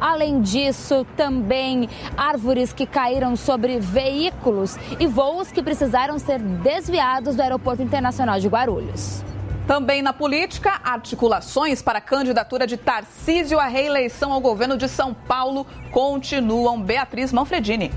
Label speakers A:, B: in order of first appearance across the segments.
A: Além disso, também árvores que caíram sobre veículos e voos que precisaram ser desviados do Aeroporto Internacional de Guarulhos.
B: Também na política, articulações para a candidatura de Tarcísio à reeleição ao governo de São Paulo continuam. Beatriz Manfredini.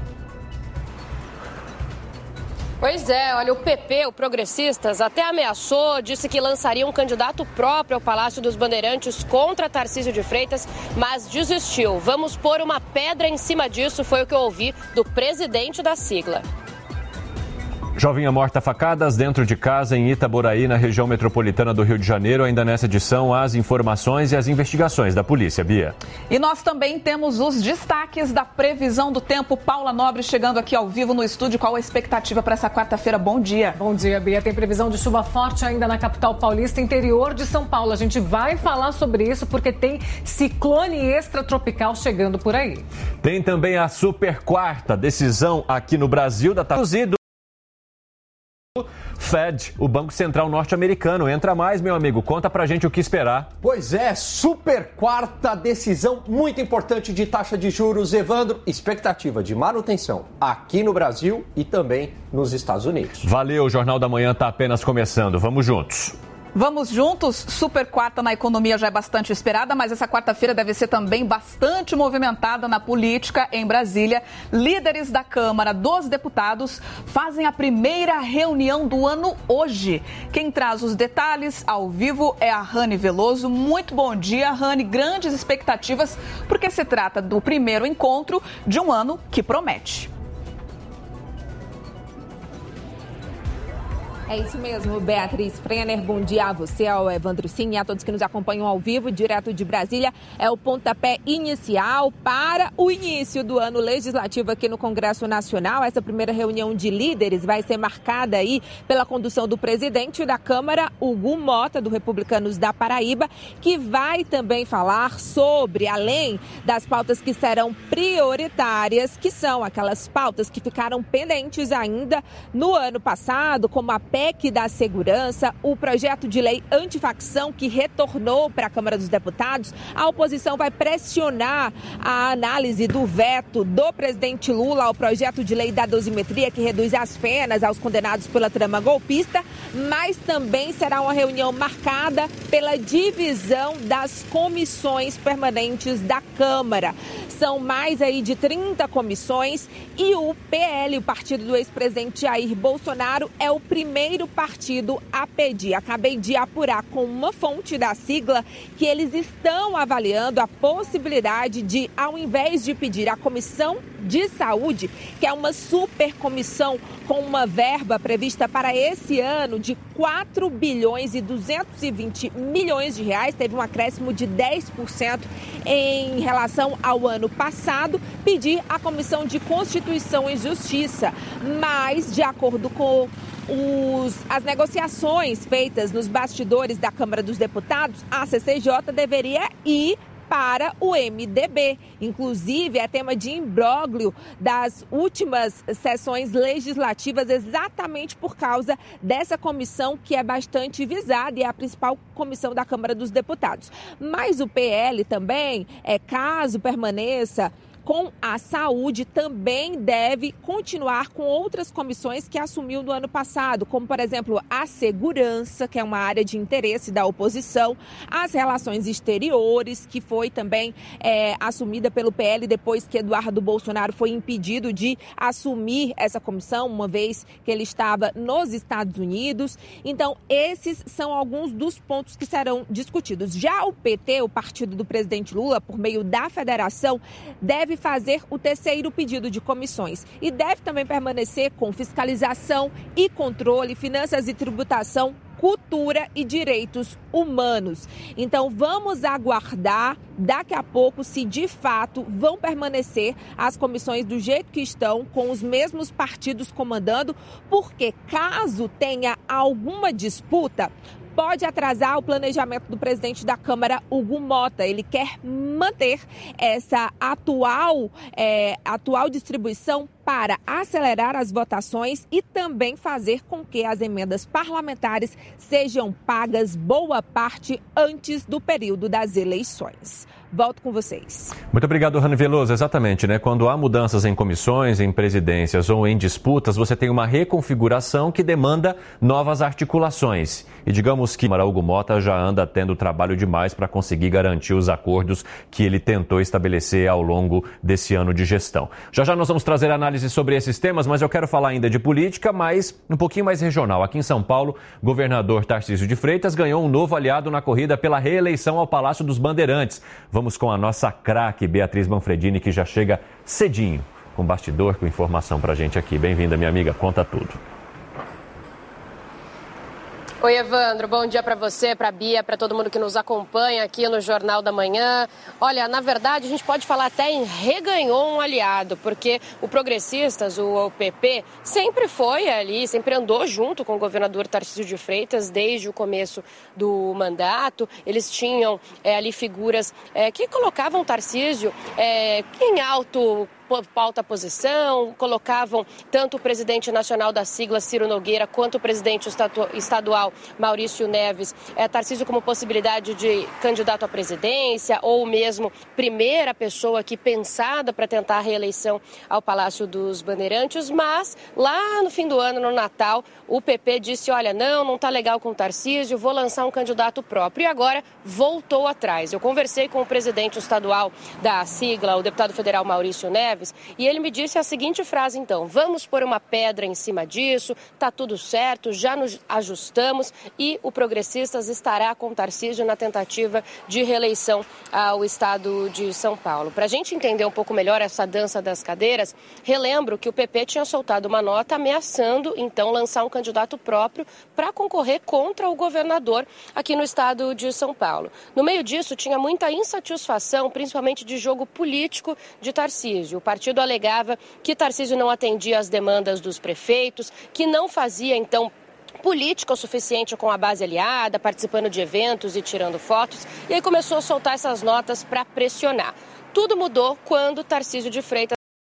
C: Pois é, olha, o PP, o Progressistas, até ameaçou, disse que lançaria um candidato próprio ao Palácio dos Bandeirantes contra Tarcísio de Freitas, mas desistiu. Vamos pôr uma pedra em cima disso, foi o que eu ouvi do presidente da sigla.
D: Jovinha morta a facadas dentro de casa em Itaboraí, na região metropolitana do Rio de Janeiro. Ainda nessa edição, as informações e as investigações da polícia. Bia.
B: E nós também temos os destaques da previsão do tempo. Paula Nobre chegando aqui ao vivo no estúdio. Qual a expectativa para essa quarta-feira? Bom dia.
E: Bom dia, Bia. Tem previsão de chuva forte ainda na capital paulista, interior de São Paulo. A gente vai falar sobre isso porque tem ciclone extratropical chegando por aí.
D: Tem também a super quarta decisão aqui no Brasil da Fed, o Banco Central norte-americano. Entra mais, meu amigo. Conta pra gente o que esperar.
F: Pois é, super quarta decisão muito importante de taxa de juros. Evandro, expectativa de manutenção aqui no Brasil e também nos Estados Unidos.
D: Valeu, o Jornal da Manhã tá apenas começando. Vamos juntos.
B: Vamos juntos, super quarta na economia já é bastante esperada, mas essa quarta-feira deve ser também bastante movimentada na política em Brasília. Líderes da Câmara dos Deputados fazem a primeira reunião do ano hoje. Quem traz os detalhes ao vivo é a Rani Veloso. Muito bom dia, Rani. Grandes expectativas, porque se trata do primeiro encontro de um ano que promete.
G: É isso mesmo, Beatriz Frenner. Bom dia a você, ao Evandro Sim e a todos que nos acompanham ao vivo, direto de Brasília. É o pontapé inicial para o início do ano legislativo aqui no Congresso Nacional. Essa primeira reunião de líderes vai ser marcada aí pela condução do presidente da Câmara, Hugo Mota, do Republicanos da Paraíba, que vai também falar sobre, além das pautas que serão prioritárias, que são aquelas pautas que ficaram pendentes ainda no ano passado, como a PEC da segurança, o projeto de lei antifacção que retornou para a Câmara dos Deputados. A oposição vai pressionar a análise do veto do presidente Lula ao projeto de lei da dosimetria, que reduz as penas aos condenados pela trama golpista, mas também será uma reunião marcada pela divisão das comissões permanentes da Câmara. São mais aí de 30 comissões e o PL, o partido do ex-presidente Jair Bolsonaro, é o primeiro partido a pedir. Acabei de apurar com uma fonte da sigla que eles estão avaliando a possibilidade de, ao invés de pedir a Comissão de Saúde, que é uma super comissão com uma verba prevista para esse ano de 4 bilhões e 220 milhões de reais, teve um acréscimo de 10% em relação ao ano passado, pedir a Comissão de Constituição e Justiça. Mas, de acordo com as negociações feitas nos bastidores da Câmara dos Deputados, a CCJ deveria ir para o MDB. Inclusive, é tema de imbróglio das últimas sessões legislativas, exatamente por causa dessa comissão que é bastante visada e é a principal comissão da Câmara dos Deputados. Mas o PL também, caso permaneça com a saúde, também deve continuar com outras comissões que assumiu no ano passado, como, por exemplo, a segurança, que é uma área de interesse da oposição, as relações exteriores, que foi também assumida pelo PL depois que Eduardo Bolsonaro foi impedido de assumir essa comissão, uma vez que ele estava nos Estados Unidos. Então, esses são alguns dos pontos que serão discutidos. Já o PT, o partido do presidente Lula, por meio da federação, deve fazer o terceiro pedido de comissões e deve também permanecer com fiscalização e controle, finanças e tributação, cultura e direitos humanos. Então, vamos aguardar daqui a pouco se de fato vão permanecer as comissões do jeito que estão, com os mesmos partidos comandando, porque caso tenha alguma disputa, pode atrasar o planejamento do presidente da Câmara, Hugo Mota. Ele quer manter essa atual distribuição para acelerar as votações e também fazer com que as emendas parlamentares sejam pagas boa parte antes do período das eleições. Volto com vocês.
D: Muito obrigado, Rani Veloso. Exatamente, né? Quando há mudanças em comissões, em presidências ou em disputas, você tem uma reconfiguração que demanda novas articulações. E digamos que Hugo Mota já anda tendo trabalho demais para conseguir garantir os acordos que ele tentou estabelecer ao longo desse ano de gestão. Já já nós vamos trazer análise sobre esses temas, mas eu quero falar ainda de política, mas um pouquinho mais regional. Aqui em São Paulo, o governador Tarcísio de Freitas ganhou um novo aliado na corrida pela reeleição ao Palácio dos Bandeirantes. Vamos com a nossa craque Beatriz Manfredini, que já chega cedinho com bastidor, com informação pra gente aqui. Bem-vinda, minha amiga, conta tudo.
C: Oi, Evandro, bom dia para você, para a Bia, para todo mundo que nos acompanha aqui no Jornal da Manhã. Olha, na verdade, a gente pode falar até em reganhou um aliado, porque o Progressistas, o PP, sempre foi ali, sempre andou junto com o governador Tarcísio de Freitas desde o começo do mandato. Eles tinham ali figuras que colocavam Tarcísio em alto pauta posição, colocavam tanto o presidente nacional da sigla, Ciro Nogueira, quanto o presidente estadual, Maurício Neves, Tarcísio como possibilidade de candidato à presidência ou mesmo primeira pessoa aqui pensada para tentar a reeleição ao Palácio dos Bandeirantes, mas lá no fim do ano, no Natal, o PP disse, olha, não tá legal com o Tarcísio, vou lançar um candidato próprio, e agora voltou atrás. Eu conversei com o presidente estadual da sigla, o deputado federal Maurício Neves, e ele me disse a seguinte frase, então, vamos pôr uma pedra em cima disso, tá tudo certo, já nos ajustamos e o Progressistas estará com Tarcísio na tentativa de reeleição ao estado de São Paulo. Para a gente entender um pouco melhor essa dança das cadeiras, relembro que o PP tinha soltado uma nota ameaçando, então, lançar um candidato próprio para concorrer contra o governador aqui no estado de São Paulo. No meio disso, tinha muita insatisfação, principalmente de jogo político de Tarcísio. O partido alegava que Tarcísio não atendia às demandas dos prefeitos, que não fazia, então, política o suficiente com a base aliada, participando de eventos e tirando fotos, e aí começou a soltar essas notas para pressionar. Tudo mudou quando Tarcísio de Freitas,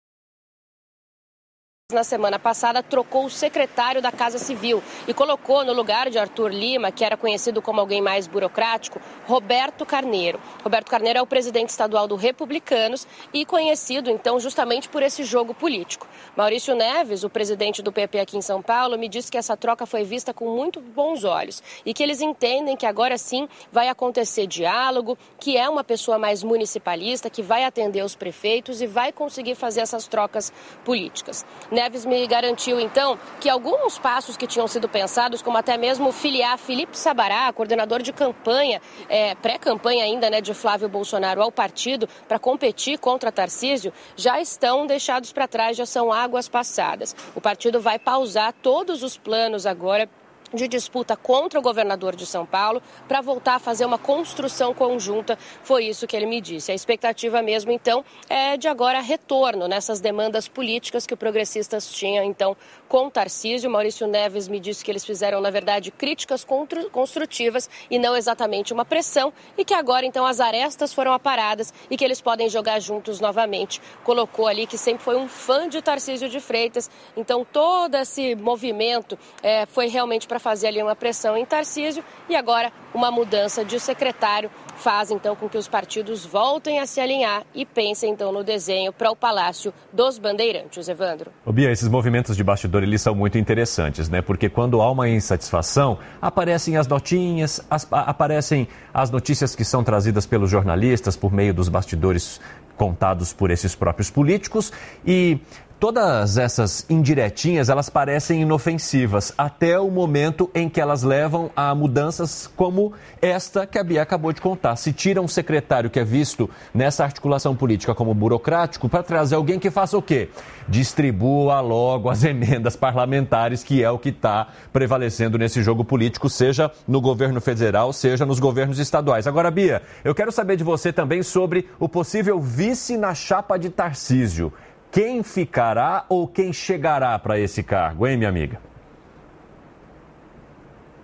C: na semana passada, trocou o secretário da Casa Civil e colocou no lugar de Arthur Lima, que era conhecido como alguém mais burocrático, Roberto Carneiro. Roberto Carneiro é o presidente estadual do Republicanos e conhecido, então, justamente por esse jogo político. Maurício Neves, o presidente do PP aqui em São Paulo, me disse que essa troca foi vista com muito bons olhos e que eles entendem que agora sim vai acontecer diálogo, que é uma pessoa mais municipalista, que vai atender os prefeitos e vai conseguir fazer essas trocas políticas. Neves me garantiu, então, que alguns passos que tinham sido pensados, como até mesmo filiar Felipe Sabará, coordenador de campanha, pré-campanha ainda, né, de Flávio Bolsonaro ao partido, para competir contra Tarcísio, já estão deixados para trás, já são águas passadas. O partido vai pausar todos os planos agora de disputa contra o governador de São Paulo para voltar a fazer uma construção conjunta, foi isso que ele me disse. A expectativa mesmo, então, é de agora retorno nessas demandas políticas que o Progressistas tinha, então, com Tarcísio. Maurício Neves me disse que eles fizeram, na verdade, críticas construtivas e não exatamente uma pressão, e que agora, então, as arestas foram aparadas e que eles podem jogar juntos novamente. Colocou ali que sempre foi um fã de Tarcísio de Freitas, então todo esse movimento foi realmente para fazer ali uma pressão em Tarcísio, e agora uma mudança de secretário faz então com que os partidos voltem a se alinhar e pensem então no desenho para o Palácio dos Bandeirantes. Evandro.
D: Bia, esses movimentos de bastidor, eles são muito interessantes, né? Porque quando há uma insatisfação, aparecem as notinhas, aparecem as notícias que são trazidas pelos jornalistas por meio dos bastidores contados por esses próprios políticos, e todas essas indiretinhas, elas parecem inofensivas até o momento em que elas levam a mudanças como esta que a Bia acabou de contar. Se tira um secretário que é visto nessa articulação política como burocrático para trazer alguém que faça o quê? Distribua logo as emendas parlamentares, que é o que está prevalecendo nesse jogo político, seja no governo federal, seja nos governos estaduais. Agora, Bia, eu quero saber de você também sobre o possível vice na chapa de Tarcísio. Quem ficará ou quem chegará para esse cargo, hein, minha amiga?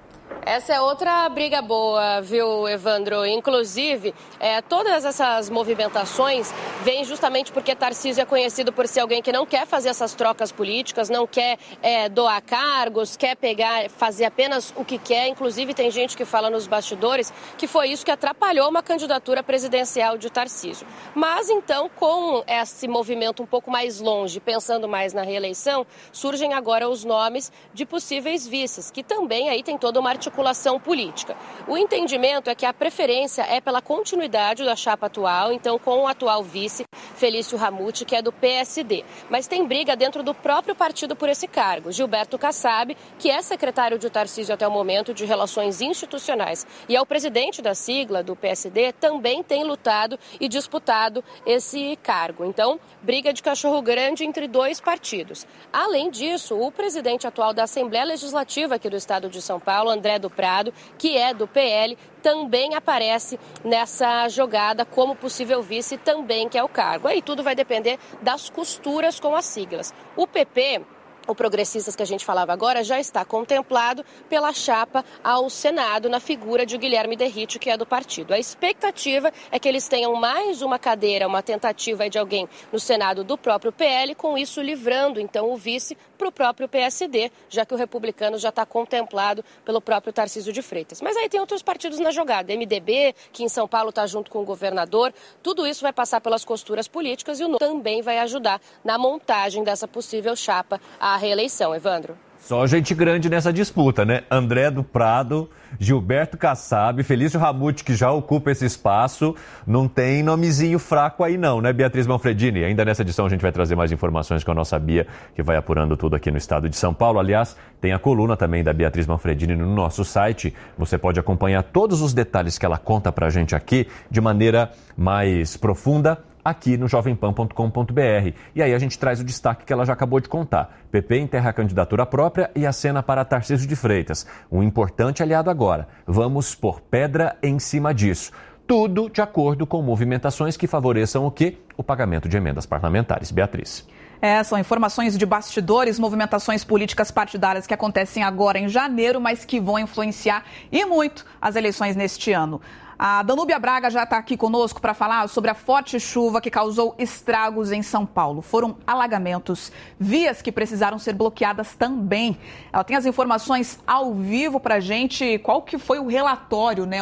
C: Essa é outra briga boa, viu, Evandro? Inclusive, todas essas movimentações vêm justamente porque Tarcísio é conhecido por ser alguém que não quer fazer essas trocas políticas, não quer doar cargos, quer fazer apenas o que quer. Inclusive, tem gente que fala nos bastidores que foi isso que atrapalhou uma candidatura presidencial de Tarcísio. Mas, então, com esse movimento um pouco mais longe, pensando mais na reeleição, surgem agora os nomes de possíveis vices, que também aí tem toda uma articulação política. O entendimento é que a preferência é pela continuidade da chapa atual, então com o atual vice, Felício Ramute, que é do PSD. Mas tem briga dentro do próprio partido por esse cargo. Gilberto Kassab, que é secretário de Tarcísio até o momento de Relações Institucionais e é o presidente da sigla do PSD, também tem lutado e disputado esse cargo. Então, briga de cachorro grande entre dois partidos. Além disso, o presidente atual da Assembleia Legislativa aqui do estado de São Paulo, André do Prado, que é do PL, também aparece nessa jogada como possível vice, também quer o cargo. Aí tudo vai depender das costuras com as siglas. O PP, o Progressistas que a gente falava agora, já está contemplado pela chapa ao Senado na figura de Guilherme Derrite, que é do partido. A expectativa é que eles tenham mais uma cadeira, uma tentativa de alguém no Senado do próprio PL, com isso livrando então o vice para o próprio PSD, já que o republicano já está contemplado pelo próprio Tarcísio de Freitas. Mas aí tem outros partidos na jogada, MDB, que em São Paulo está junto com o governador, tudo isso vai passar pelas costuras políticas e o também vai ajudar na montagem dessa possível chapa à reeleição, Evandro.
D: Só gente grande nessa disputa, né? André do Prado, Gilberto Kassab, Felício Ramute, que já ocupa esse espaço. Não tem nomezinho fraco aí não, né, Beatriz Manfredini? Ainda nessa edição a gente vai trazer mais informações com a nossa Bia, que vai apurando tudo aqui no estado de São Paulo. Aliás, tem a coluna também da Beatriz Manfredini no nosso site. Você pode acompanhar todos os detalhes que ela conta pra gente aqui de maneira mais profunda aqui no jovempan.com.br. E aí a gente traz o destaque que ela já acabou de contar. PP enterra a candidatura própria e acena para Tarcísio de Freitas. Um importante aliado agora. Vamos pôr pedra em cima disso. Tudo de acordo com movimentações que favoreçam o quê? O pagamento de emendas parlamentares. Beatriz.
B: São informações de bastidores, movimentações políticas partidárias que acontecem agora em janeiro, mas que vão influenciar e muito as eleições neste ano. A Danúbia Braga já está aqui conosco para falar sobre a forte chuva que causou estragos em São Paulo. Foram alagamentos, vias que precisaram ser bloqueadas também. Ela tem as informações ao vivo para a gente. Qual que foi o relatório, né?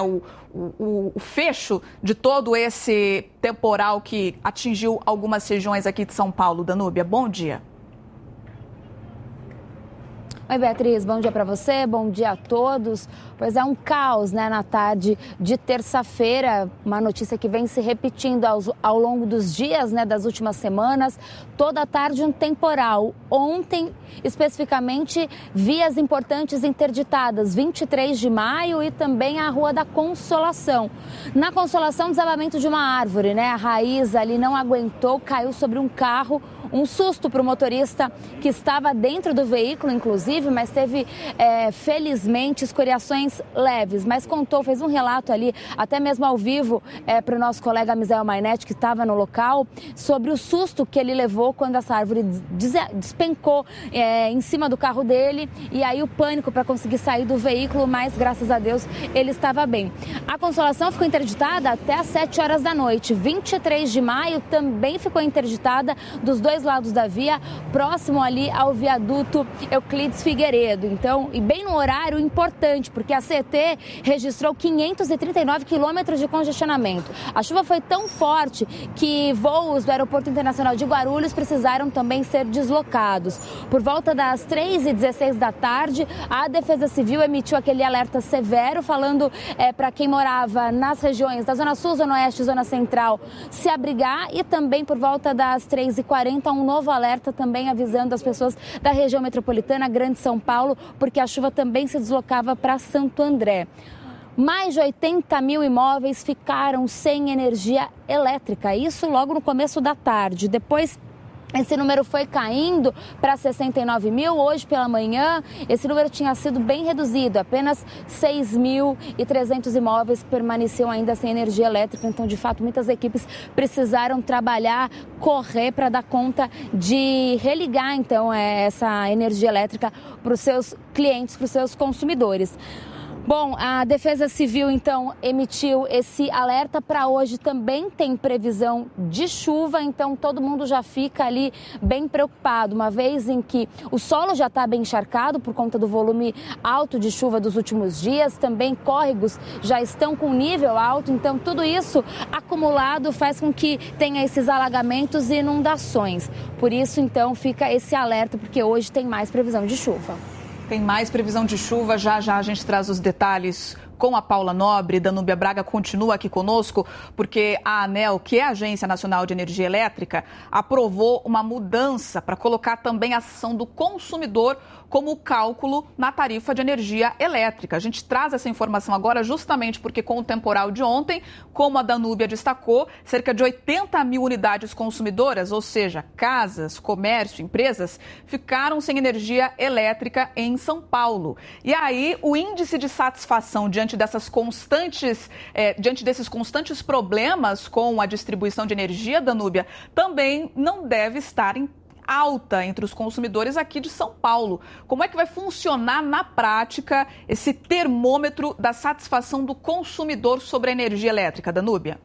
B: O fecho de todo esse temporal que atingiu algumas regiões aqui de São Paulo. Danúbia, bom dia.
A: Oi, Beatriz, bom dia para você, bom dia a todos. Pois é, um caos, né, na tarde de terça-feira, uma notícia que vem se repetindo ao longo dos dias, né, das últimas semanas. Toda a tarde um temporal. Ontem, especificamente, vias importantes interditadas, 23 de maio e também a Rua da Consolação. Na Consolação, desabamento de uma árvore, né, a raiz ali não aguentou, caiu sobre um carro. Um susto para o motorista que estava dentro do veículo, inclusive, mas teve, felizmente, escoriações leves. Mas fez um relato ali, até mesmo ao vivo, para o nosso colega Misael Mainetti, que estava no local, sobre o susto que ele levou quando essa árvore despencou em cima do carro dele. E aí o pânico para conseguir sair do veículo, mas, graças a Deus, ele estava bem. A Consolação ficou interditada até às 7 horas da noite. 23 de maio também ficou interditada dos dois lados da via, próximo ali ao viaduto Euclides Figueiredo. Então, e bem no horário importante, porque a CT registrou 539 quilômetros de congestionamento. A chuva foi tão forte que voos do Aeroporto Internacional de Guarulhos precisaram também ser deslocados. Por volta das 3h16 da tarde, a Defesa Civil emitiu aquele alerta severo, falando para quem morava nas regiões da Zona Sul, Zona Oeste e Zona Central se abrigar, e também por volta das 3h40 um novo alerta também avisando as pessoas da região metropolitana, Grande São Paulo, porque a chuva também se deslocava para Santo André. Mais de 80 mil imóveis ficaram sem energia elétrica, isso logo no começo da tarde. Depois, esse número foi caindo para 69 mil. Hoje pela manhã, esse número tinha sido bem reduzido. Apenas 6.300 imóveis permaneciam ainda sem energia elétrica. Então, de fato, muitas equipes precisaram trabalhar, correr para dar conta de religar, então, essa energia elétrica para os seus clientes, para os seus consumidores. Bom, a Defesa Civil, então, emitiu esse alerta para hoje. Também tem previsão de chuva, então todo mundo já fica ali bem preocupado, uma vez em que o solo já está bem encharcado por conta do volume alto de chuva dos últimos dias. Também córregos já estão com nível alto, então tudo isso acumulado faz com que tenha esses alagamentos e inundações. Por isso, então, fica esse alerta, porque hoje tem mais previsão de chuva.
B: Tem mais previsão de chuva, já a gente traz os detalhes com a Paula Nobre. Danúbia Braga continua aqui conosco, porque a ANEEL, que é a Agência Nacional de Energia Elétrica, aprovou uma mudança para colocar também a ação do consumidor como cálculo na tarifa de energia elétrica. A gente traz essa informação agora justamente porque com o temporal de ontem, como a Danúbia destacou, cerca de 80 mil unidades consumidoras, ou seja, casas, comércio, empresas, ficaram sem energia elétrica em São Paulo. E aí o índice de satisfação diante desses constantes problemas com a distribuição de energia, Danúbia, também não deve estar em alta entre os consumidores aqui de São Paulo. Como é que vai funcionar na prática esse termômetro da satisfação do consumidor sobre a energia elétrica, Danúbia?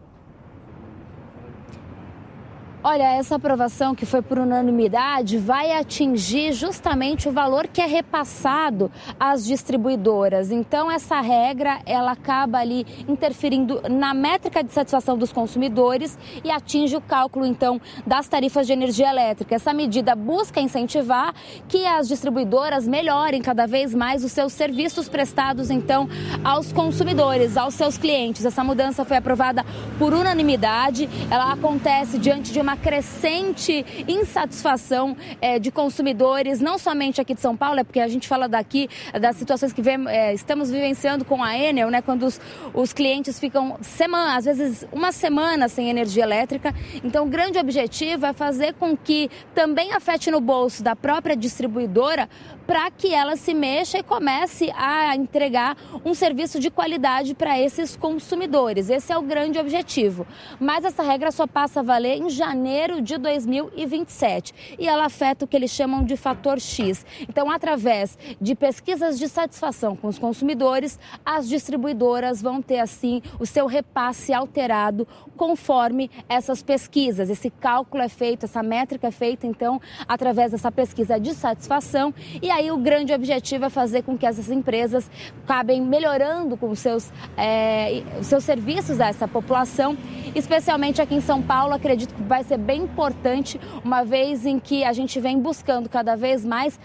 A: Olha, essa aprovação que foi por unanimidade vai atingir justamente o valor que é repassado às distribuidoras. Então, essa regra, ela acaba ali interferindo na métrica de satisfação dos consumidores e atinge o cálculo, então, das tarifas de energia elétrica. Essa medida busca incentivar que as distribuidoras melhorem cada vez mais os seus serviços prestados, então, aos consumidores, aos seus clientes. Essa mudança foi aprovada por unanimidade. Ela acontece diante de uma crescente insatisfação de consumidores, não somente aqui de São Paulo, é porque a gente fala daqui das situações que estamos vivenciando com a Enel, né, quando os clientes ficam às vezes uma semana sem energia elétrica. Então, o grande objetivo é fazer com que também afete no bolso da própria distribuidora, para que ela se mexa e comece a entregar um serviço de qualidade para esses consumidores. Esse é o grande objetivo. Mas essa regra só passa a valer em janeiro de 2027 e ela afeta o que eles chamam de fator X. Então, através de pesquisas de satisfação com os consumidores, as distribuidoras vão ter, assim, o seu repasse alterado conforme essas pesquisas. Esse cálculo é feito, essa métrica é feita, então, através dessa pesquisa de satisfação. E aí o grande objetivo é fazer com que essas empresas acabem melhorando com os seus serviços a essa população, especialmente aqui em São Paulo. Acredito que vai ser bem importante, uma vez em que a gente vem buscando cada vez mais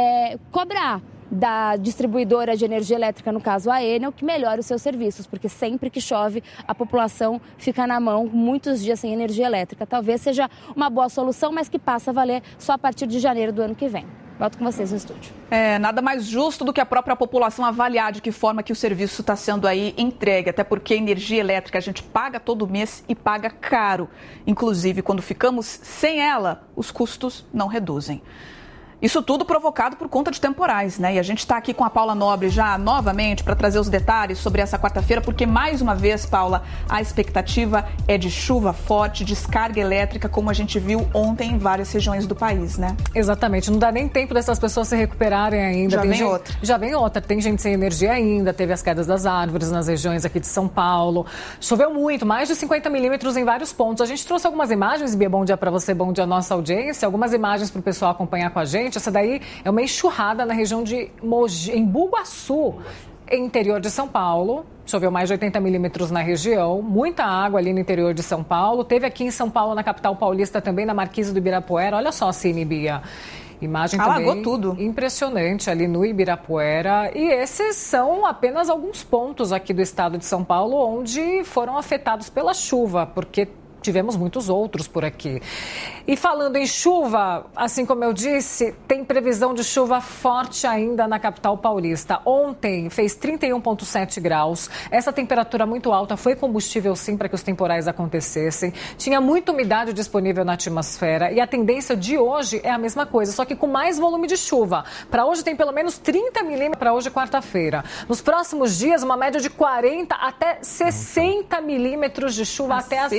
A: cobrar da distribuidora de energia elétrica, no caso a Enel, que melhore os seus serviços, porque sempre que chove a população fica na mão muitos dias sem energia elétrica. Talvez seja uma boa solução, mas que passa a valer só a partir de janeiro do ano que vem. Volto com vocês no estúdio.
B: Nada mais justo do que a própria população avaliar de que forma que o serviço está sendo aí entregue, até porque a energia elétrica a gente paga todo mês e paga caro. Inclusive, quando ficamos sem ela, os custos não reduzem. Isso tudo provocado por conta de temporais, né? E a gente está aqui com a Paula Nobre já novamente para trazer os detalhes sobre essa quarta-feira, porque mais uma vez, Paula, a expectativa é de chuva forte, descarga elétrica, como a gente viu ontem em várias regiões do país, né?
E: Exatamente, não dá nem tempo dessas pessoas se recuperarem ainda. Já vem outra, tem gente sem energia ainda, teve as quedas das árvores nas regiões aqui de São Paulo. Choveu muito, mais de 50 milímetros em vários pontos. A gente trouxe algumas imagens, Bia, bom dia para você, bom dia à nossa audiência, algumas imagens para o pessoal acompanhar com a gente. Essa daí é uma enxurrada na região de Embu Guaçu, interior de São Paulo. Choveu mais de 80 milímetros na região, muita água ali no interior de São Paulo. Teve aqui em São Paulo, na capital paulista, também na Marquise do Ibirapuera. Olha só, Cine, Bia. Imagem também
B: tudo.
E: Impressionante ali no Ibirapuera. E esses são apenas alguns pontos aqui do estado de São Paulo onde foram afetados pela chuva, porque tivemos muitos outros por aqui. E falando em chuva, assim como eu disse, tem previsão de chuva forte ainda na capital paulista. Ontem fez 31,7 graus. Essa temperatura muito alta foi combustível, sim, para que os temporais acontecessem. Tinha muita umidade disponível na atmosfera e a tendência de hoje é a mesma coisa, só que com mais volume de chuva. Para hoje tem pelo menos 30 milímetros, para hoje quarta-feira. Nos próximos dias, uma média de 40 até 60 milímetros de chuva até a sexta-feira.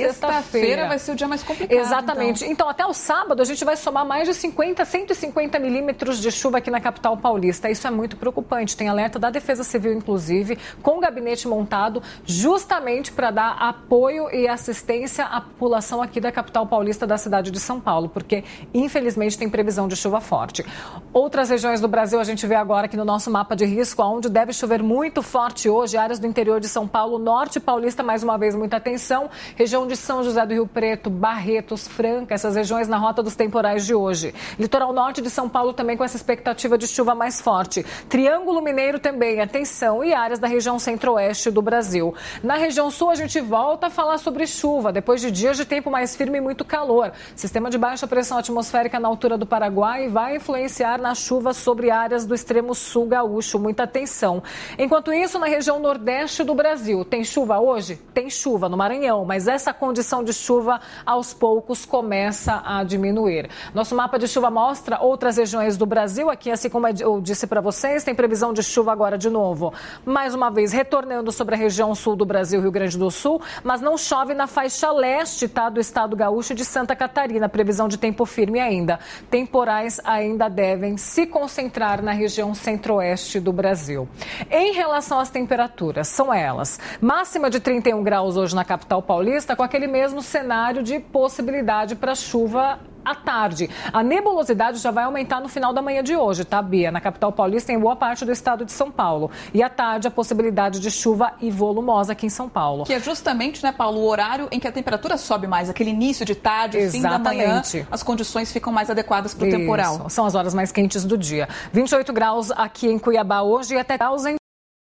E: sexta-feira
B: vai ser o dia mais complicado.
E: Exatamente. Então, até o sábado, a gente vai somar mais de 150 milímetros de chuva aqui na capital paulista. Isso é muito preocupante. Tem alerta da Defesa Civil, inclusive, com o gabinete montado, justamente para dar apoio e assistência à população aqui da capital paulista, da cidade de São Paulo, porque, infelizmente, tem previsão de chuva forte. Outras regiões do Brasil, a gente vê agora aqui no nosso mapa de risco, onde deve chover muito forte hoje, áreas do interior de São Paulo, norte paulista, mais uma vez, muita atenção, região de São José do Rio Preto, Barretos, Franca, essas regiões na rota dos temporais de hoje. Litoral norte de São Paulo também com essa expectativa de chuva mais forte. Triângulo Mineiro também, atenção, e áreas da região centro-oeste do Brasil. Na região sul, a gente volta a falar sobre chuva, depois de dias de tempo mais firme e muito calor. Sistema de baixa pressão atmosférica na altura do Paraguai vai influenciar na chuva sobre áreas do extremo sul gaúcho. Muita atenção. Enquanto isso, na região nordeste do Brasil, tem chuva hoje? Tem chuva no Maranhão, mas essa condição de chuva, aos poucos, começa a diminuir. Nosso mapa de chuva mostra outras regiões do Brasil. Aqui, assim como eu disse para vocês, tem previsão de chuva agora de novo. Mais uma vez, retornando sobre a região sul do Brasil, Rio Grande do Sul, mas não chove na faixa leste, tá, do estado gaúcho de Santa Catarina. Previsão de tempo firme ainda. Temporais ainda devem se concentrar na região centro-oeste do Brasil. Em relação às temperaturas, são elas. Máxima de 31 graus hoje na capital paulista, com aquele mesmo cenário de possibilidade para chuva à tarde. A nebulosidade já vai aumentar no final da manhã de hoje, tá, Bia? Na capital paulista, em boa parte do estado de São Paulo. E à tarde, a possibilidade de chuva e volumosa aqui em São Paulo.
B: Que é justamente, né, Paulo, o horário em que a temperatura sobe mais. Aquele início de tarde,
E: Exatamente.
B: Fim da manhã, as condições ficam mais adequadas para o temporal.
E: São as horas mais quentes do dia. 28 graus aqui em Cuiabá hoje e até graus em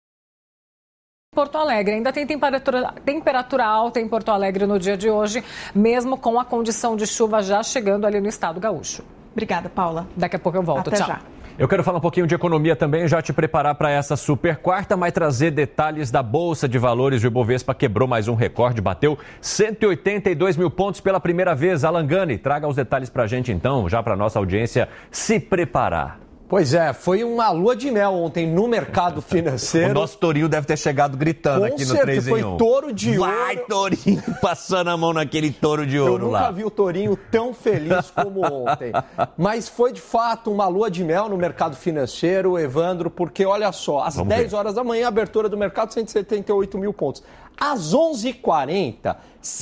E: Porto Alegre. Ainda tem temperatura alta em Porto Alegre no dia de hoje, mesmo com a condição de chuva já chegando ali no estado gaúcho.
B: Obrigada, Paula.
E: Daqui a pouco eu volto.
B: Até
E: Tchau.
B: Já.
D: Eu quero falar um pouquinho de economia também, já te preparar para essa super quarta, mas trazer detalhes da Bolsa de Valores. O Ibovespa quebrou mais um recorde, bateu 182 mil pontos pela primeira vez. Alan Gani, traga os detalhes para a gente então, já para a nossa audiência se preparar.
F: Pois é, foi uma lua de mel ontem no mercado financeiro.
D: O nosso Tourinho deve ter chegado gritando aqui no 3 em 1.
F: Foi touro de ouro.
D: Vai, Tourinho, passando a mão naquele touro de ouro lá.
F: Eu nunca vi o Tourinho tão feliz como ontem. Mas foi, de fato, uma lua de mel no mercado financeiro, Evandro, porque, olha só, às 10 horas da manhã, a abertura do mercado, 178 mil pontos. Às 11h40,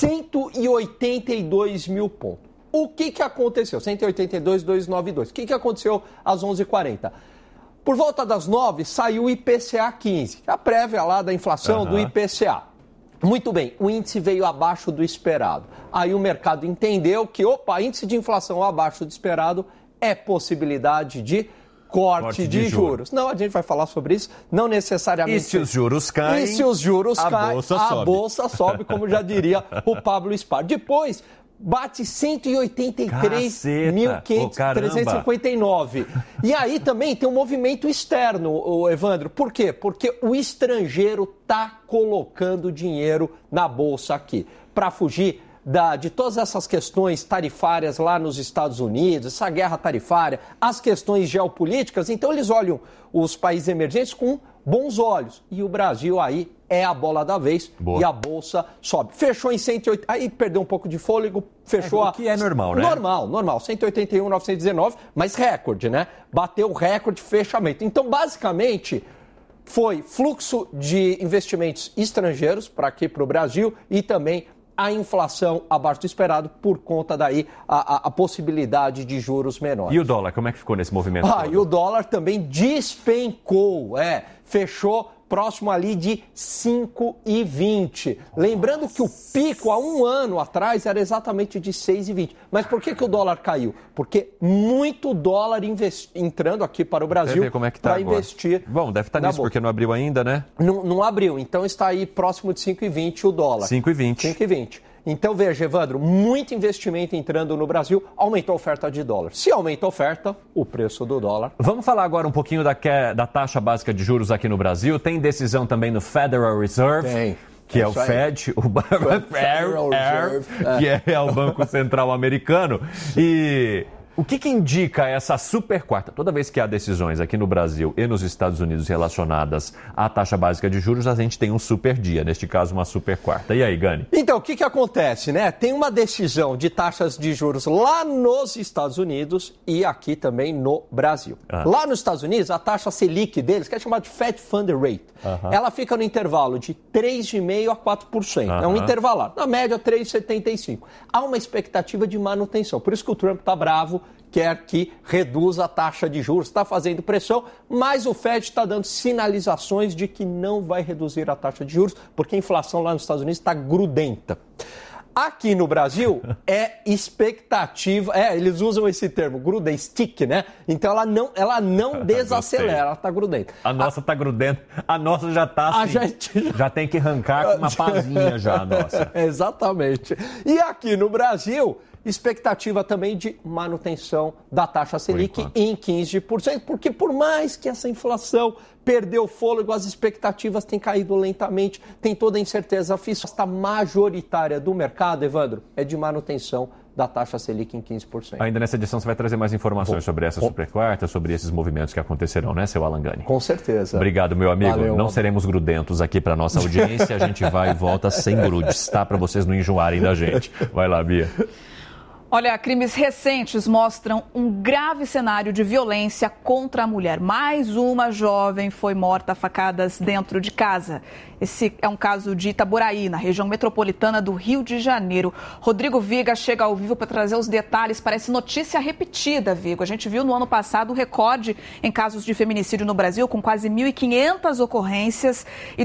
F: 182 mil pontos. O que aconteceu? 182,292. O que aconteceu às 11h40? Por volta das 9, saiu o IPCA 15, a prévia lá da inflação do IPCA. Muito bem, o índice veio abaixo do esperado. Aí o mercado entendeu que, índice de inflação abaixo do esperado é possibilidade de corte de juros. Não, a gente vai falar sobre isso, não necessariamente.
D: E se os juros caem,
F: a bolsa sobe, como já diria o Pablo Spar. Depois bate 183.359. E aí também tem um movimento externo, Evandro. Por quê? Porque o estrangeiro está colocando dinheiro na bolsa aqui para fugir de todas essas questões tarifárias lá nos Estados Unidos, essa guerra tarifária, as questões geopolíticas. Então eles olham os países emergentes com bons olhos. E o Brasil aí é a bola da vez. Boa. E a bolsa sobe. Fechou em 108, aí perdeu um pouco de fôlego, fechou
D: o que é normal, né?
F: Normal, 181.919, mas recorde, né? Bateu o recorde de fechamento. Então, basicamente, foi fluxo de investimentos estrangeiros para aqui para o Brasil e também a inflação abaixo do esperado por conta daí a possibilidade de juros menores.
D: E o dólar, como é que ficou nesse movimento?
F: E o dólar também despencou, fechou próximo ali de 5,20. Lembrando que o pico há um ano atrás era exatamente de 6,20. Mas por que o dólar caiu? Porque muito dólar entrando aqui para o Brasil para investir.
D: Bom, deve estar nisso, porque não abriu ainda, né?
F: Não abriu, então está aí próximo de 5,20 o dólar.
D: 5,20.
F: Então, veja, Evandro, muito investimento entrando no Brasil, aumentou a oferta de dólar. Se aumenta a oferta, o preço do dólar.
D: Vamos falar agora um pouquinho da taxa básica de juros aqui no Brasil. Tem decisão também no Federal Reserve.
F: Tem.
D: Que é o Fed, que é o Banco Central Americano. E O que indica essa super quarta? Toda vez que há decisões aqui no Brasil e nos Estados Unidos relacionadas à taxa básica de juros, a gente tem um super dia, neste caso uma super quarta. E aí, Gani?
F: Então, o que acontece, né? Tem uma decisão de taxas de juros lá nos Estados Unidos e aqui também no Brasil. Lá nos Estados Unidos, a taxa Selic deles, que é chamada de Fed Fund Rate, ela fica no intervalo de 3,5% a 4%. É um intervalado. Na média, 3,75%. Há uma expectativa de manutenção. Por isso que o Trump está bravo, quer que reduza a taxa de juros, está fazendo pressão, mas o Fed está dando sinalizações de que não vai reduzir a taxa de juros, porque a inflação lá nos Estados Unidos está grudenta. Aqui no Brasil, é expectativa, eles usam esse termo, gruda, stick, né? Então ela não desacelera, ela está grudenta.
D: A nossa está grudenta, a nossa já está assim, já tem que arrancar com uma pazinha já, a nossa.
F: Exatamente. E aqui no Brasil, expectativa também de manutenção da taxa Selic em 15%, porque por mais que essa inflação perdeu o fôlego, as expectativas têm caído lentamente, tem toda a incerteza. A fiscal majoritária do mercado, Evandro, é de manutenção da taxa Selic em 15%.
D: Ainda nessa edição você vai trazer mais informações sobre essa super quarta, sobre esses movimentos que acontecerão, né, seu Alan Gani?
F: Com certeza.
D: Obrigado, meu amigo.
F: Valeu,
D: não seremos grudentos aqui para nossa audiência, a gente vai e volta sem grudes, tá? Para vocês não enjoarem da gente. Vai lá, Bia.
B: Olha, crimes recentes mostram um grave cenário de violência contra a mulher. Mais uma jovem foi morta a facadas dentro de casa. Esse é um caso de Itaboraí, na região metropolitana do Rio de Janeiro. Rodrigo Viga chega ao vivo para trazer os detalhes. Parece notícia repetida, Vigo. A gente viu no ano passado o recorde em casos de feminicídio no Brasil, com quase 1.500 ocorrências. E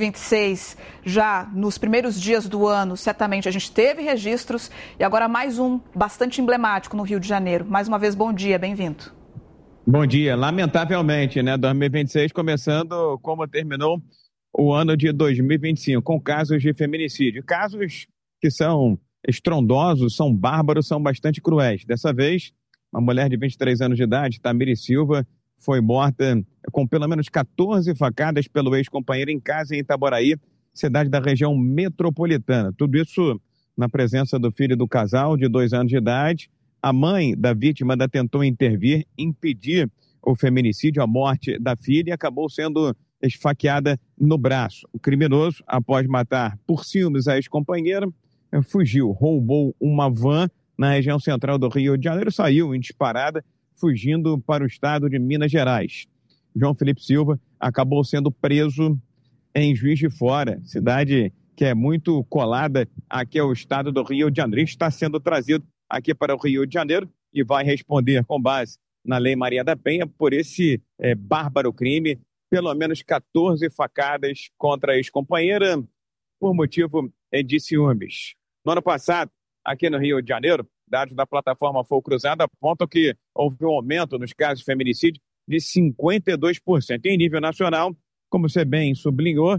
B: 2026, já nos primeiros dias do ano, certamente a gente teve registros. E agora mais um bastante emblemático no Rio de Janeiro. Mais uma vez, bom dia, bem-vindo.
H: Bom dia. Lamentavelmente, né? 2026 começando como terminou o ano de 2025, com casos de feminicídio. Casos que são estrondosos, são bárbaros, são bastante cruéis. Dessa vez, uma mulher de 23 anos de idade, Tamiri Silva, foi morta com pelo menos 14 facadas pelo ex-companheiro em casa em Itaboraí, cidade da região metropolitana. Tudo isso na presença do filho do casal, de 2 anos de idade. A mãe da vítima ainda tentou intervir, impedir o feminicídio, a morte da filha, e acabou sendo esfaqueada no braço. O criminoso, após matar por ciúmes a ex-companheira, fugiu, roubou uma van na região central do Rio de Janeiro, saiu em disparada, fugindo para o estado de Minas Gerais. João Felipe Silva acabou sendo preso em Juiz de Fora, cidade que é muito colada aqui ao estado do Rio de Janeiro. Está sendo trazido aqui para o Rio de Janeiro e vai responder com base na Lei Maria da Penha por esse bárbaro crime. Pelo menos 14 facadas contra a ex-companheira por motivo de ciúmes. No ano passado, aqui no Rio de Janeiro, dados da plataforma Fogo Cruzado apontam que houve um aumento nos casos de feminicídio de 52%. Em nível nacional, como você bem sublinhou,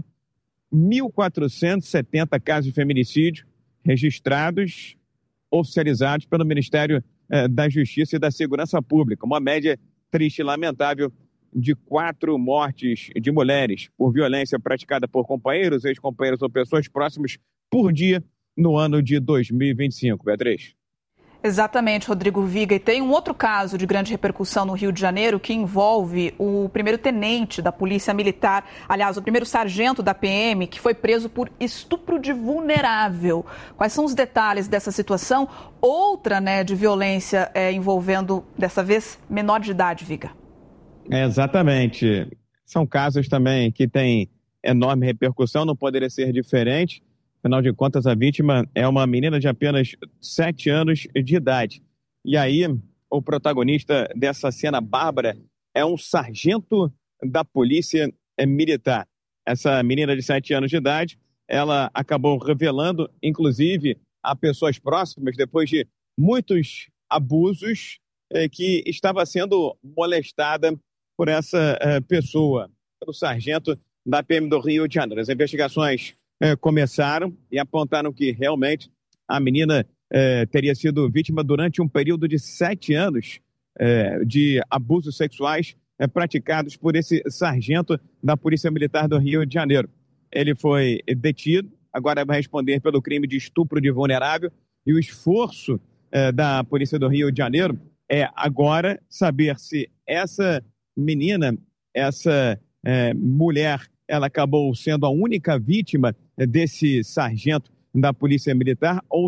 H: 1.470 casos de feminicídio registrados, oficializados pelo Ministério da Justiça e da Segurança Pública. Uma média triste e lamentável de 4 mortes de mulheres por violência praticada por companheiros, ex-companheiros ou pessoas próximas por dia no ano de 2025. Beatriz.
B: Exatamente, Rodrigo Viga. E tem um outro caso de grande repercussão no Rio de Janeiro que envolve o primeiro-tenente da Polícia Militar, aliás, o primeiro sargento da PM, que foi preso por estupro de vulnerável. Quais são os detalhes dessa situação? Outra, de violência envolvendo, dessa vez, menor de idade, Viga.
H: Exatamente. São casos também que têm enorme repercussão, não poderia ser diferente. Afinal de contas, a vítima é uma menina de apenas 7 anos de idade. E aí, o protagonista dessa cena bárbara é um sargento da Polícia Militar. Essa menina de 7 anos de idade, ela acabou revelando, inclusive, a pessoas próximas, depois de muitos abusos, que estava sendo molestada por essa pessoa, pelo sargento da PM do Rio de Janeiro. As investigações começaram e apontaram que realmente a menina teria sido vítima durante um período de 7 anos de abusos sexuais praticados por esse sargento da Polícia Militar do Rio de Janeiro. Ele foi detido, agora vai responder pelo crime de estupro de vulnerável, e o esforço da Polícia do Rio de Janeiro é agora saber se essa menina, essa mulher, ela acabou sendo a única vítima desse sargento da Polícia Militar ou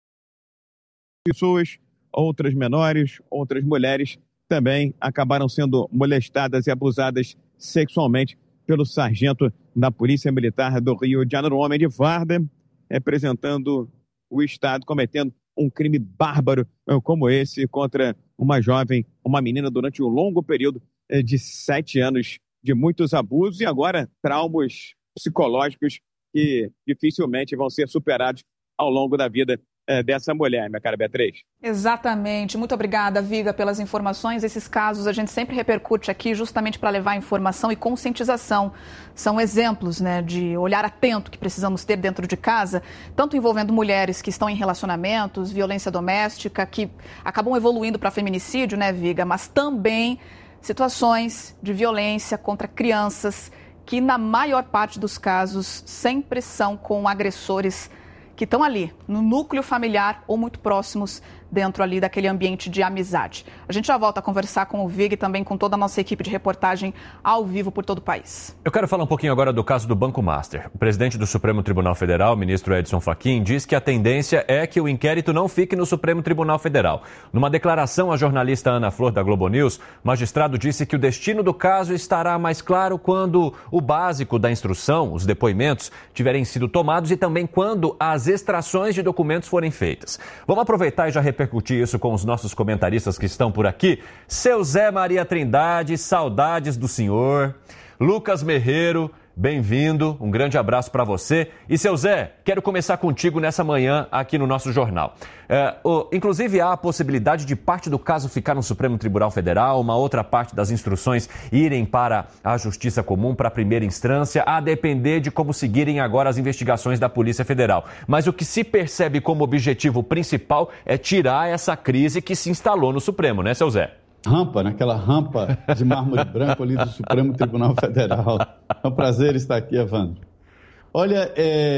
H: pessoas, outras menores, outras mulheres também acabaram sendo molestadas e abusadas sexualmente pelo sargento da Polícia Militar do Rio de Janeiro, um homem de farda, representando o Estado, cometendo um crime bárbaro como esse contra uma jovem, uma menina, durante um longo período de 7 anos de muitos abusos e agora traumas psicológicos que dificilmente vão ser superados ao longo da vida dessa mulher, minha cara Beatriz.
B: Exatamente. Muito obrigada, Viga, pelas informações. Esses casos a gente sempre repercute aqui justamente para levar informação e conscientização. São exemplos, né, de olhar atento que precisamos ter dentro de casa, tanto envolvendo mulheres que estão em relacionamentos, violência doméstica, que acabam evoluindo para feminicídio, né, Viga, mas também situações de violência contra crianças que, na maior parte dos casos, sempre são com agressores que estão ali, no núcleo familiar ou muito próximos dentro ali daquele ambiente de amizade. A gente já volta a conversar com o Vig e também com toda a nossa equipe de reportagem ao vivo por todo o país.
D: Eu quero falar um pouquinho agora do caso do Banco Master. O presidente do Supremo Tribunal Federal, ministro Edson Fachin, diz que a tendência é que o inquérito não fique no Supremo Tribunal Federal. Numa declaração à jornalista Ana Flor da Globo News, o magistrado disse que o destino do caso estará mais claro quando o básico da instrução, os depoimentos, tiverem sido tomados e também quando as extrações de documentos forem feitas. Vamos aproveitar e já repercutir isso com os nossos comentaristas que estão por aqui. Seu Zé Maria Trindade, saudades do senhor. Lucas Merreiro, bem-vindo, um grande abraço para você. E, seu Zé, quero começar contigo nessa manhã aqui no nosso jornal. Inclusive, há a possibilidade de parte do caso ficar no Supremo Tribunal Federal, uma outra parte das instruções irem para a Justiça Comum, para a primeira instância, a depender de como seguirem agora as investigações da Polícia Federal. Mas o que se percebe como objetivo principal é tirar essa crise que se instalou no Supremo, né, seu Zé?
I: Naquela rampa de mármore branco ali do Supremo Tribunal Federal. É um prazer estar aqui, Evandro. Olha,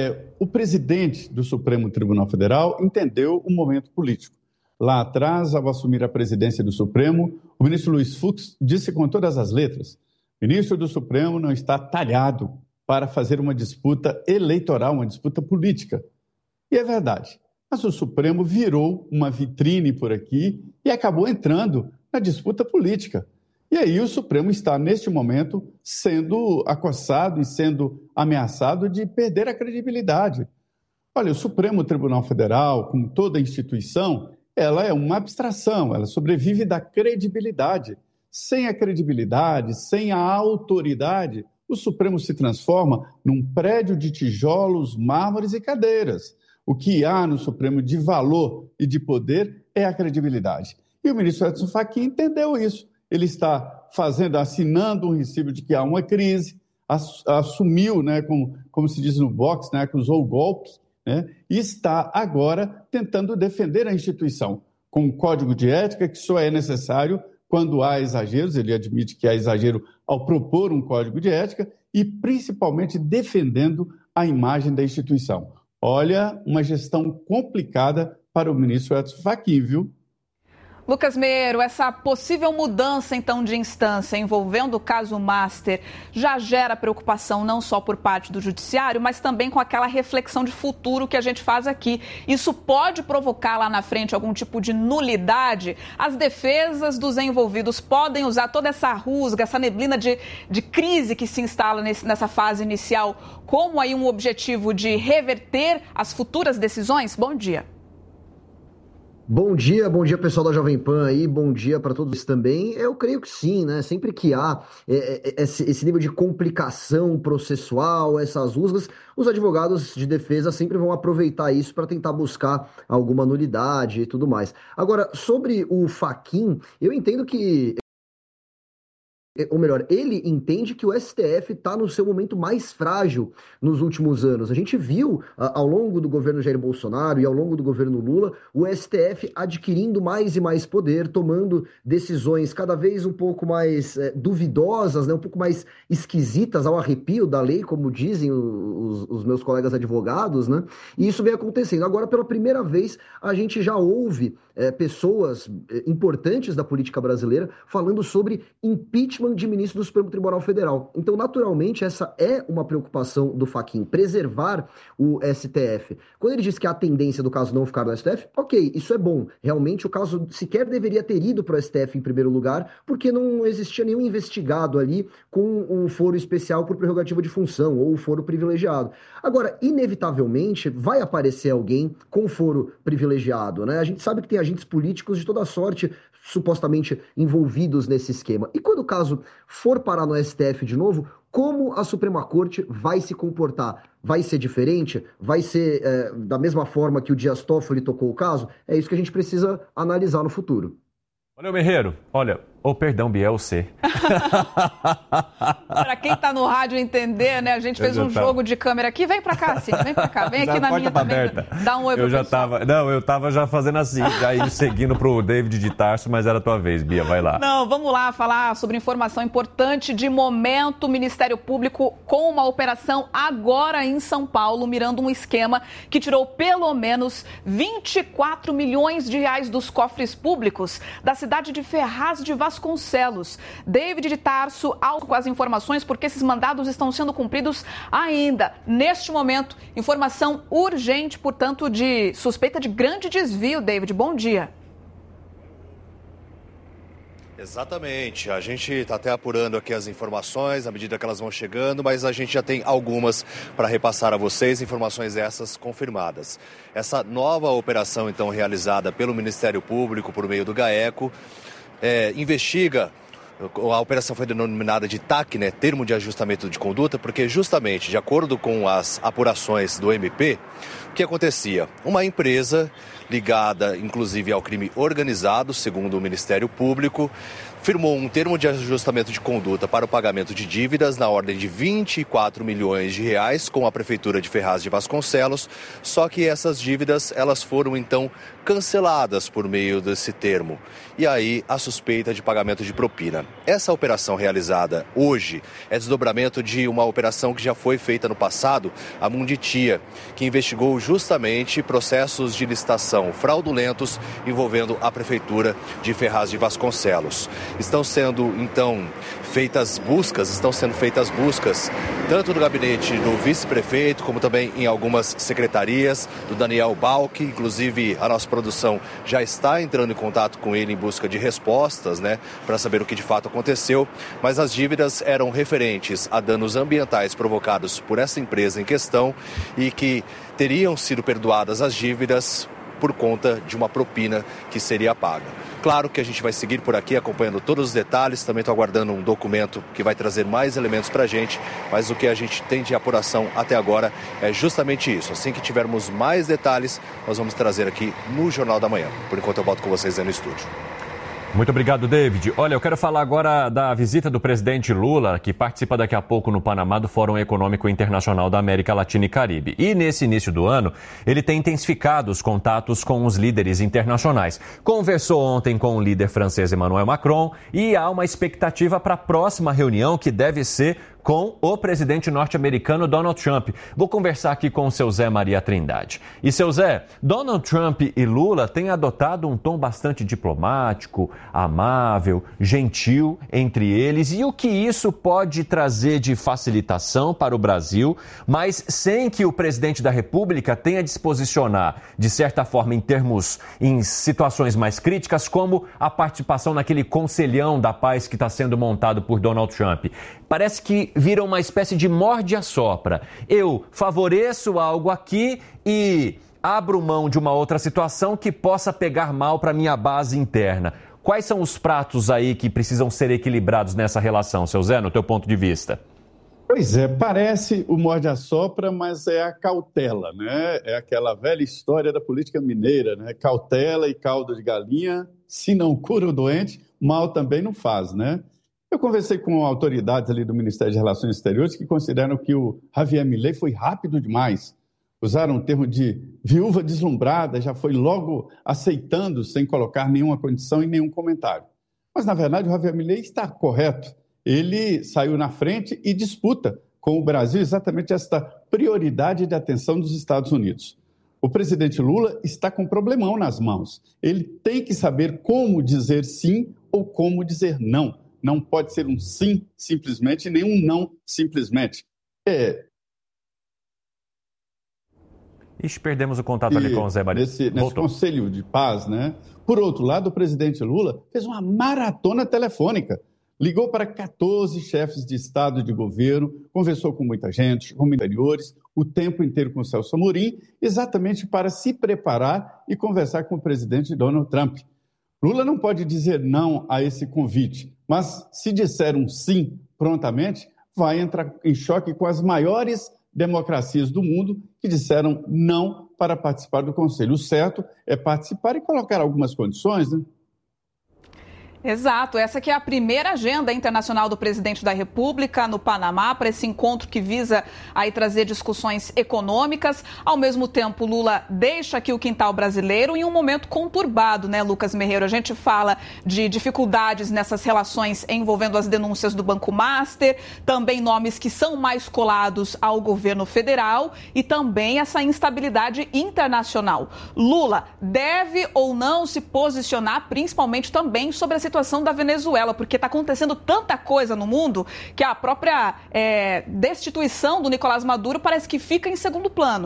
I: o presidente do Supremo Tribunal Federal entendeu o momento político. Lá atrás, ao assumir a presidência do Supremo, o ministro Luiz Fux disse com todas as letras: o ministro do Supremo não está talhado para fazer uma disputa eleitoral, uma disputa política. E é verdade. Mas o Supremo virou uma vitrine por aqui e acabou entrando na disputa política. E aí o Supremo está, neste momento, sendo acossado e sendo ameaçado de perder a credibilidade. Olha, o Supremo Tribunal Federal, como toda instituição, ela é uma abstração, ela sobrevive da credibilidade. Sem a credibilidade, sem a autoridade, o Supremo se transforma num prédio de tijolos, mármores e cadeiras. O que há no Supremo de valor e de poder é a credibilidade. E o ministro Edson Fachin entendeu isso. Ele está assinando um recibo de que há uma crise, assumiu, né, como se diz no boxe, né, acusou o golpe, né, e está agora tentando defender a instituição com um código de ética que só é necessário quando há exageros. Ele admite que há exagero ao propor um código de ética e, principalmente, defendendo a imagem da instituição. Olha, uma gestão complicada para o ministro Edson Fachin, viu?
B: Lucas Merreiro, essa possível mudança, então, de instância envolvendo o caso Master já gera preocupação não só por parte do judiciário, mas também com aquela reflexão de futuro que a gente faz aqui. Isso pode provocar lá na frente algum tipo de nulidade? As defesas dos envolvidos podem usar toda essa rusga, essa neblina de crise que se instala nessa fase inicial como aí um objetivo de reverter as futuras decisões? Bom dia.
J: Bom dia pessoal da Jovem Pan aí, bom dia para todos também. Eu creio que sim, né? Sempre que há esse nível de complicação processual, essas rusgas, os advogados de defesa sempre vão aproveitar isso para tentar buscar alguma nulidade e tudo mais. Agora, sobre o Fachin, eu entendo que ou melhor, ele entende que o STF está no seu momento mais frágil nos últimos anos. A gente viu, ao longo do governo Jair Bolsonaro e ao longo do governo Lula, o STF adquirindo mais e mais poder, tomando decisões cada vez um pouco mais duvidosas, né, um pouco mais esquisitas ao arrepio da lei, como dizem os meus colegas advogados, né? E isso vem acontecendo. Agora, pela primeira vez, a gente já ouve pessoas importantes da política brasileira falando sobre impeachment de ministro do Supremo Tribunal Federal. Então, naturalmente, essa é uma preocupação do Fachin, preservar o STF. Quando ele diz que a tendência do caso não ficar no STF, ok, isso é bom. Realmente, o caso sequer deveria ter ido para o STF em primeiro lugar, porque não existia nenhum investigado ali com um foro especial por prerrogativa de função ou foro privilegiado. Agora, inevitavelmente, vai aparecer alguém com foro privilegiado, né? A gente sabe que tem agentes políticos de toda sorte supostamente envolvidos nesse esquema. E quando o caso for parar no STF de novo, como a Suprema Corte vai se comportar? Vai ser diferente? Vai ser da mesma forma que o Dias Toffoli tocou o caso? É isso que a gente precisa analisar no futuro.
D: Olha, Merreiro, perdão, Biel C.
B: Para quem tá no rádio entender, né? A gente fez um jogo de câmera aqui. Vem pra cá, Cine, vem pra cá. Vem aqui na minha também. Aberta. Dá um oi pro pessoal.
D: Eu tava já fazendo assim, já indo seguindo pro David de Tarso, mas era a tua vez, Bia, vai lá.
B: Não, vamos lá falar sobre informação importante de momento. O Ministério Público com uma operação agora em São Paulo, mirando um esquema que tirou pelo menos 24 milhões de reais dos cofres públicos da cidade de Ferraz de Vasconcelos. David de Tarso, com as informações, porque esses mandados estão sendo cumpridos ainda. Neste momento, informação urgente, portanto, de suspeita de grande desvio. David, bom dia.
K: Exatamente, a gente está até apurando aqui as informações à medida que elas vão chegando, mas a gente já tem algumas para repassar a vocês, informações essas confirmadas. Essa nova operação, então, realizada pelo Ministério Público por meio do GAECO, investiga. A operação foi denominada de TAC, né, Termo de Ajustamento de Conduta, porque justamente, de acordo com as apurações do MP, o que acontecia? Uma empresa ligada, inclusive, ao crime organizado, segundo o Ministério Público, firmou um termo de ajustamento de conduta para o pagamento de dívidas na ordem de 24 milhões de reais com a Prefeitura de Ferraz de Vasconcelos, só que essas dívidas elas foram então canceladas por meio desse termo. E aí a suspeita de pagamento de propina. Essa operação realizada hoje é desdobramento de uma operação que já foi feita no passado, a Munditia, que investigou justamente processos de licitação fraudulentos envolvendo a Prefeitura de Ferraz de Vasconcelos. Estão sendo feitas buscas tanto no gabinete do vice-prefeito, como também em algumas secretarias, do Daniel Balck. Inclusive, a nossa produção já está entrando em contato com ele em busca de respostas, né, para saber o que de fato aconteceu. Mas as dívidas eram referentes a danos ambientais provocados por essa empresa em questão e que teriam sido perdoadas as dívidas por conta de uma propina que seria paga. Claro que a gente vai seguir por aqui acompanhando todos os detalhes, também estou aguardando um documento que vai trazer mais elementos para a gente, mas o que a gente tem de apuração até agora é justamente isso. Assim que tivermos mais detalhes, nós vamos trazer aqui no Jornal da Manhã. Por enquanto eu volto com vocês aí no estúdio.
D: Muito obrigado, David. Olha, eu quero falar agora da visita do presidente Lula, que participa daqui a pouco no Panamá do Fórum Econômico Internacional da América Latina e Caribe. E nesse início do ano, ele tem intensificado os contatos com os líderes internacionais. Conversou ontem com o líder francês Emmanuel Macron e há uma expectativa para a próxima reunião, que deve ser com o presidente norte-americano Donald Trump. Vou conversar aqui com o seu Zé Maria Trindade. E seu Zé, Donald Trump e Lula têm adotado um tom bastante diplomático, amável, gentil entre eles. E o que isso pode trazer de facilitação para o Brasil, mas sem que o presidente da República tenha de se posicionar, de certa forma, em situações mais críticas, como a participação naquele conselhão da paz que está sendo montado por Donald Trump. Parece que vira uma espécie de morde-a-sopra. Eu favoreço algo aqui e abro mão de uma outra situação que possa pegar mal para minha base interna. Quais são os pratos aí que precisam ser equilibrados nessa relação, seu Zé, no teu ponto de vista?
I: Pois é, parece o morde-a-sopra, mas é a cautela, né? É aquela velha história da política mineira, né? Cautela e caldo de galinha, se não cura o doente, mal também não faz, né? Eu conversei com autoridades ali do Ministério de Relações Exteriores que consideram que o Javier Milei foi rápido demais. Usaram o termo de viúva deslumbrada, já foi logo aceitando sem colocar nenhuma condição e nenhum comentário. Mas, na verdade, o Javier Milei está correto. Ele saiu na frente e disputa com o Brasil exatamente esta prioridade de atenção dos Estados Unidos. O presidente Lula está com um problemão nas mãos. Ele tem que saber como dizer sim ou como dizer não. Não pode ser um sim simplesmente, nem um não simplesmente.
D: Ixi, perdemos o contato ali com o Zé Maria.
I: Nesse Conselho de Paz, né? Por outro lado, o presidente Lula fez uma maratona telefônica. Ligou para 14 chefes de Estado e de governo, conversou com muita gente, com interiores, o tempo inteiro com o Celso Amorim, exatamente para se preparar e conversar com o presidente Donald Trump. Lula não pode dizer não a esse convite, mas se disser um sim prontamente, vai entrar em choque com as maiores democracias do mundo que disseram não para participar do Conselho. O certo é participar e colocar algumas condições, né?
B: Exato, essa que é a primeira agenda internacional do presidente da República no Panamá, para esse encontro que visa aí trazer discussões econômicas. Ao mesmo tempo, Lula deixa aqui o quintal brasileiro em um momento conturbado, né, Lucas Merreiro? A gente fala de dificuldades nessas relações envolvendo as denúncias do Banco Master, também nomes que são mais colados ao governo federal e também essa instabilidade internacional. Lula deve ou não se posicionar, principalmente também sobre a situação da Venezuela, porque está acontecendo tanta coisa no mundo que a própria destituição do Nicolás Maduro parece que fica em segundo plano.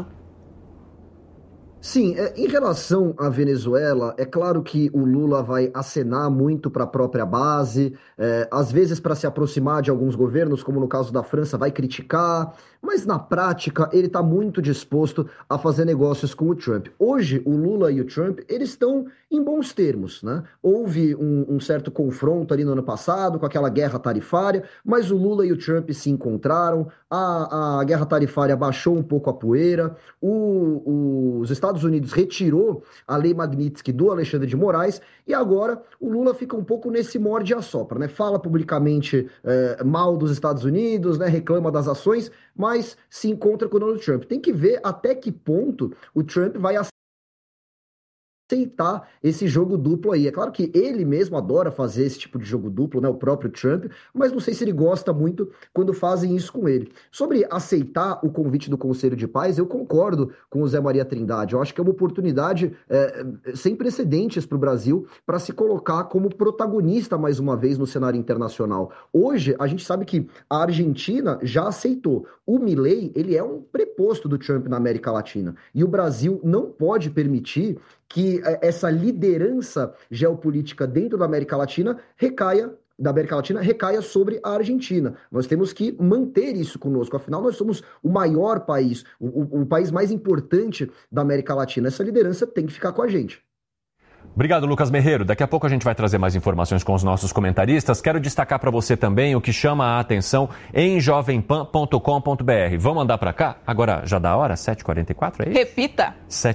J: Sim, em relação à Venezuela, é claro que o Lula vai acenar muito para a própria base, às vezes para se aproximar de alguns governos, como no caso da França, vai criticar, mas na prática ele está muito disposto a fazer negócios com o Trump. Hoje, o Lula e o Trump, eles estão em bons termos, né? Houve um certo confronto ali no ano passado, com aquela guerra tarifária, mas o Lula e o Trump se encontraram, a guerra tarifária baixou um pouco a poeira, os Estados Unidos retirou a lei Magnitsky do Alexandre de Moraes, e agora o Lula fica um pouco nesse morde e assopra, né? Fala publicamente mal dos Estados Unidos, né? Reclama das ações, mas se encontra com o Donald Trump. Tem que ver até que ponto o Trump vai aceitar esse jogo duplo aí. É claro que ele mesmo adora fazer esse tipo de jogo duplo, né, o próprio Trump, mas não sei se ele gosta muito quando fazem isso com ele. Sobre aceitar o convite do Conselho de Paz, eu concordo com o Zé Maria Trindade. Eu acho que é uma oportunidade sem precedentes para o Brasil para se colocar como protagonista mais uma vez no cenário internacional. Hoje, a gente sabe que a Argentina já aceitou. O Milei, ele é um preposto do Trump na América Latina. E o Brasil não pode permitir que essa liderança geopolítica dentro da América Latina recaia sobre a Argentina. Nós temos que manter isso conosco, afinal nós somos o maior país, o país mais importante da América Latina. Essa liderança tem que ficar com a gente.
D: Obrigado, Lucas Merreiro. Daqui a pouco a gente vai trazer mais informações com os nossos comentaristas. Quero destacar para você também o que chama a atenção em jovempan.com.br. Vamos andar para cá? Agora já dá hora? 7h44, é isso?
B: Repita.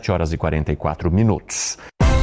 D: 7h44.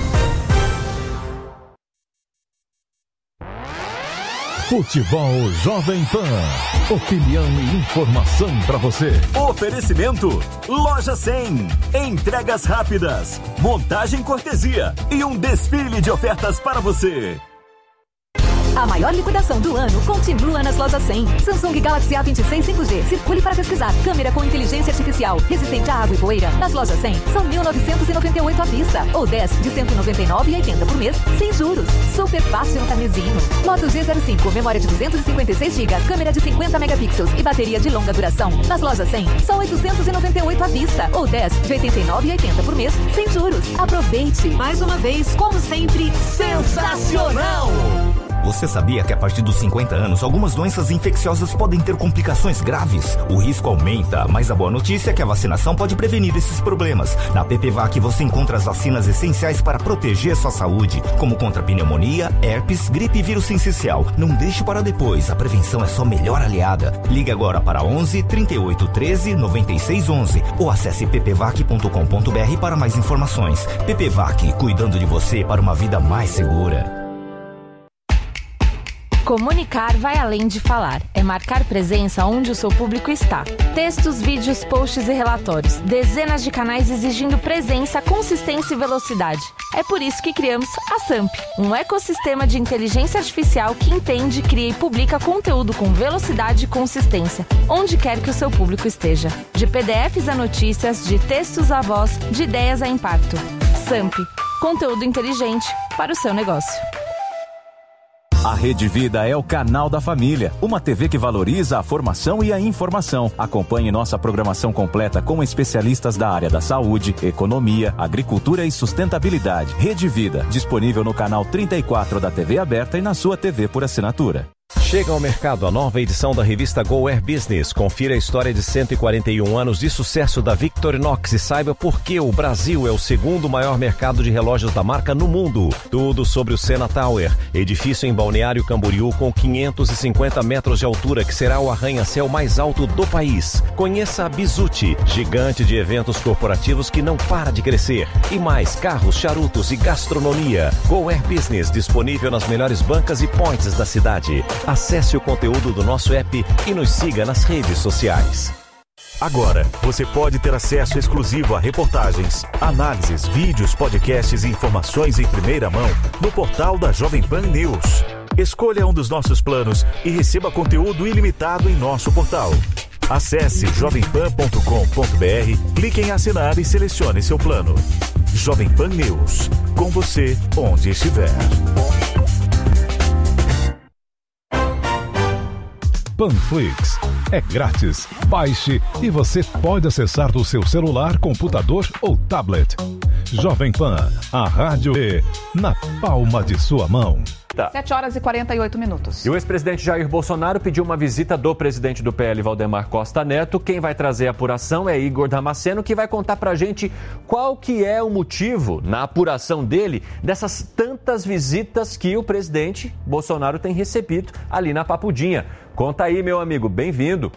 L: Futebol Jovem Pan. Opinião e informação para você.
M: Oferecimento Loja 100. Entregas rápidas, montagem cortesia e um desfile de ofertas para você.
N: A maior liquidação do ano continua nas Lojas 100. Samsung Galaxy A26 5G. Circule para pesquisar. Câmera com inteligência artificial. Resistente a água e poeira. Nas Lojas 100 são 1.998 à vista. Ou 10 de 199,80 por mês, sem juros. Super fácil no carnezinho. Moto G05, memória de 256 GB, câmera de 50 megapixels e bateria de longa duração. Nas Lojas 100 são 898 à vista. Ou 10 de 89,80 por mês, sem juros. Aproveite. Mais uma vez, como sempre, sensacional!
M: Você sabia que a partir dos 50 anos, algumas doenças infecciosas podem ter complicações graves? O risco aumenta, mas a boa notícia é que a vacinação pode prevenir esses problemas. Na PPVAC você encontra as vacinas essenciais para proteger sua saúde, como contra pneumonia, herpes, gripe e vírus sincicial. Não deixe para depois, a prevenção é sua melhor aliada. Ligue agora para 11 38 13 96 11 ou acesse ppvac.com.br para mais informações. PPVAC, cuidando de você para uma vida mais segura.
O: Comunicar vai além de falar. É marcar presença onde o seu público está. Textos, vídeos, posts e relatórios. Dezenas de canais exigindo presença, consistência e velocidade. É por isso que criamos a SAMP, um ecossistema de inteligência artificial que entende, cria e publica conteúdo com velocidade e consistência, onde quer que o seu público esteja. De PDFs a notícias, de textos a voz, de ideias a impacto. SAMP, conteúdo inteligente para o seu negócio.
P: A Rede Vida é o canal da família, uma TV que valoriza a formação e a informação. Acompanhe nossa programação completa com especialistas da área da saúde, economia, agricultura e sustentabilidade. Rede Vida, disponível no canal 34 da TV aberta e na sua TV por assinatura.
Q: Chega ao mercado a nova edição da revista Go Air Business. Confira a história de 141 anos de sucesso da Victorinox e saiba por que o Brasil é o segundo maior mercado de relógios da marca no mundo. Tudo sobre o Sena Tower, edifício em Balneário Camboriú com 550 metros de altura que será o arranha-céu mais alto do país. Conheça a Bizuti, gigante de eventos corporativos que não para de crescer. E mais carros, charutos e gastronomia. Go Air Business, disponível nas melhores bancas e points da cidade. Acesse o conteúdo do nosso app e nos siga nas redes sociais.
R: Agora, você pode ter acesso exclusivo a reportagens, análises, vídeos, podcasts e informações em primeira mão no portal da Jovem Pan News. Escolha um dos nossos planos e receba conteúdo ilimitado em nosso portal. Acesse jovempan.com.br, clique em assinar e selecione seu plano. Jovem Pan News, com você onde estiver.
L: Panflix. É grátis. Baixe e você pode acessar do seu celular, computador ou tablet. Jovem Pan, a rádio na palma de sua mão.
B: 7 horas e 48 minutos.
D: E o ex-presidente Jair Bolsonaro pediu uma visita do presidente do PL, Valdemar Costa Neto. Quem vai trazer a apuração é Igor Damasceno, que vai contar pra gente qual que é o motivo, na apuração dele, dessas tantas visitas que o presidente Bolsonaro tem recebido ali na Papudinha. Conta aí, meu amigo, bem-vindo.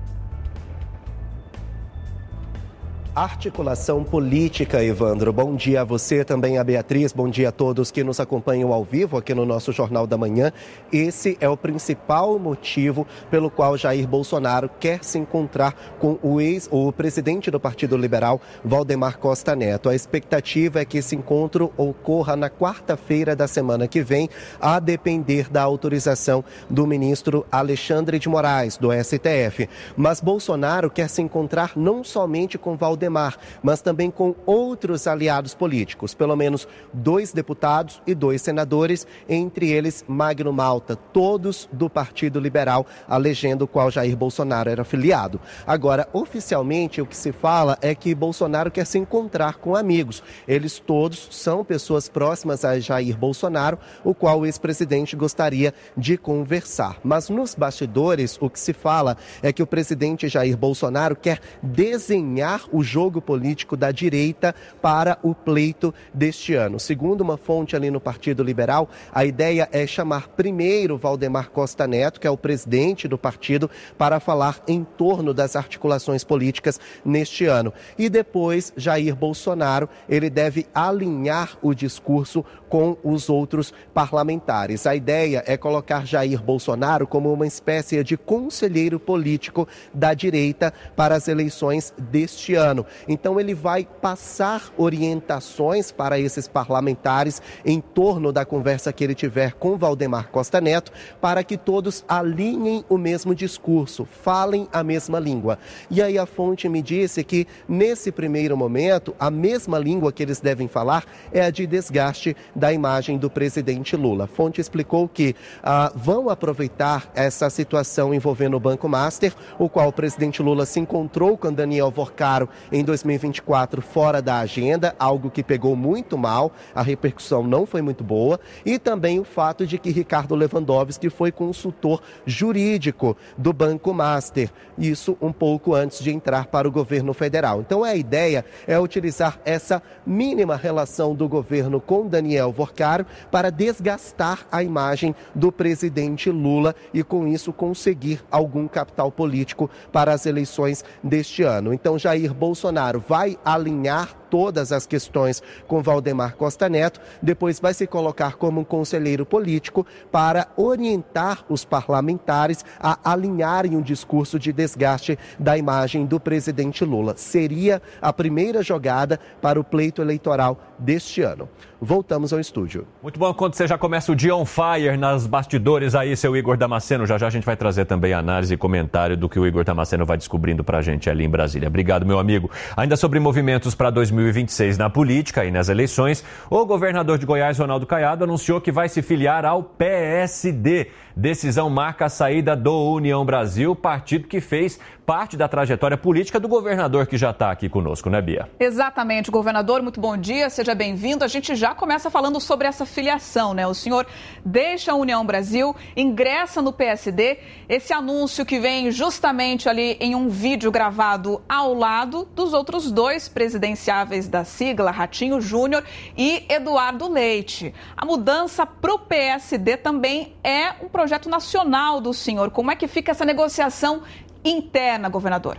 S: Articulação política, Evandro. Bom dia a você, também a Beatriz. Bom dia a todos que nos acompanham ao vivo aqui no nosso Jornal da Manhã. Esse é o principal motivo pelo qual Jair Bolsonaro quer se encontrar com o presidente do Partido Liberal, Valdemar Costa Neto. A expectativa é que esse encontro ocorra na quarta-feira da semana que vem, a depender da autorização do ministro Alexandre de Moraes, do STF. Mas Bolsonaro quer se encontrar não somente com Valdemar, mas também com outros aliados políticos, pelo menos 2 deputados e 2 senadores, entre eles Magno Malta, todos do Partido Liberal, a legenda do qual Jair Bolsonaro era filiado. Agora, oficialmente, o que se fala é que Bolsonaro quer se encontrar com amigos. Eles todos são pessoas próximas a Jair Bolsonaro, o qual o ex-presidente gostaria de conversar. Mas nos bastidores, o que se fala é que o presidente Jair Bolsonaro quer desenhar o jogo político da direita para o pleito deste ano. Segundo uma fonte ali no Partido Liberal, a ideia é chamar primeiro Valdemar Costa Neto, que é o presidente do partido, para falar em torno das articulações políticas neste ano. E depois, Jair Bolsonaro, ele deve alinhar o discurso com os outros parlamentares. A ideia é colocar Jair Bolsonaro como uma espécie de conselheiro político da direita para as eleições deste ano. Então ele vai passar orientações para esses parlamentares em torno da conversa que ele tiver com Valdemar Costa Neto, para que todos alinhem o mesmo discurso, falem a mesma língua. E aí a fonte me disse que nesse primeiro momento, a mesma língua que eles devem falar é a de desgaste da imagem do presidente Lula. A fonte explicou que vão aproveitar essa situação envolvendo o Banco Master, o qual o presidente Lula se encontrou com Daniel Vorcaro em 2024 fora da agenda, algo que pegou muito mal, a repercussão não foi muito boa, e também o fato de que Ricardo Lewandowski foi consultor jurídico do Banco Master, isso um pouco antes de entrar para o governo federal. Então a ideia é utilizar essa mínima relação do governo com Daniel Vorcaro para desgastar a imagem do presidente Lula e com isso conseguir algum capital político para as eleições deste ano. Então Jair Bolsonaro vai alinhar todas as questões com Valdemar Costa Neto, depois vai se colocar como um conselheiro político para orientar os parlamentares a alinharem um discurso de desgaste da imagem do presidente Lula. Seria a primeira jogada para o pleito eleitoral deste ano. Voltamos ao estúdio.
D: Muito bom, quando você já começa o dia on fire nas bastidores aí, seu Igor Damasceno. Já a gente vai trazer também análise e comentário do que o Igor Damasceno vai descobrindo pra gente ali em Brasília. Obrigado, meu amigo. Ainda sobre movimentos para 2026 na política e nas eleições, o governador de Goiás, Ronaldo Caiado, anunciou que vai se filiar ao PSD. Decisão marca a saída do União Brasil, partido que fez parte da trajetória política do governador que já está aqui conosco, né, Bia?
B: Exatamente, governador, muito bom dia, seja bem-vindo. A gente já começa falando sobre essa filiação, né? O senhor deixa a União Brasil, ingressa no PSD, esse anúncio que vem justamente ali em um vídeo gravado ao lado dos outros dois presidenciáveis da sigla, Ratinho Júnior e Eduardo Leite. A mudança para o PSD também é um projeto nacional do senhor. Como é que fica essa negociação interna, governador?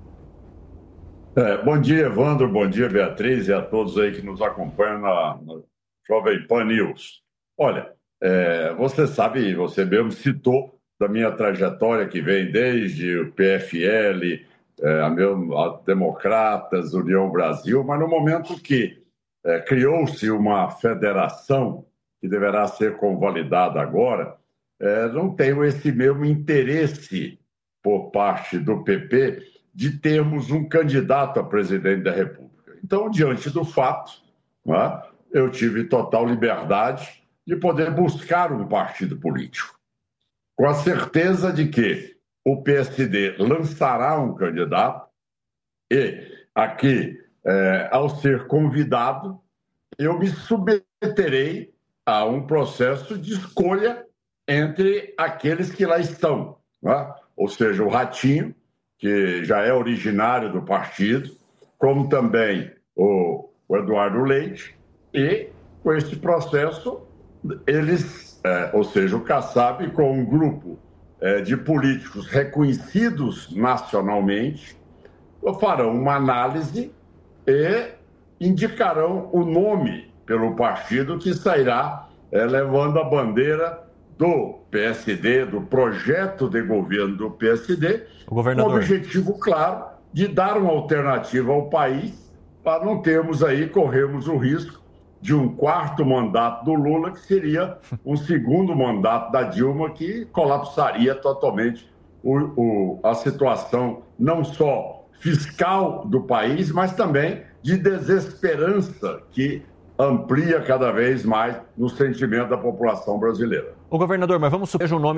T: Bom dia, Evandro, bom dia, Beatriz, e a todos aí que nos acompanham na Jovem Pan News. Olha, você sabe, você mesmo citou da minha trajetória que vem desde o PFL, a Democratas, União Brasil, mas no momento que criou-se uma federação que deverá ser convalidada agora, não tenho esse mesmo interesse por parte do PP de termos um candidato a presidente da República. Então, diante do fato, né, eu tive total liberdade de poder buscar um partido político, com a certeza de que o PSD lançará um candidato e aqui, ao ser convidado, eu me submeterei a um processo de escolha entre aqueles que lá estão, né? Ou seja, o Ratinho, que já é originário do partido, como também o Eduardo Leite, e com esse processo, eles, ou seja, o Kassab, com um grupo de políticos reconhecidos nacionalmente, farão uma análise e indicarão o nome pelo partido que sairá levando a bandeira do PSD, do projeto de governo do PSD, com o objetivo claro de dar uma alternativa ao país para não corrermos o risco de um quarto mandato do Lula, que seria um segundo mandato da Dilma, que colapsaria totalmente a situação não só fiscal do país, mas também de desesperança que amplia cada vez mais no sentimento da população brasileira.
D: O governador, mas vamos supor que seja um nome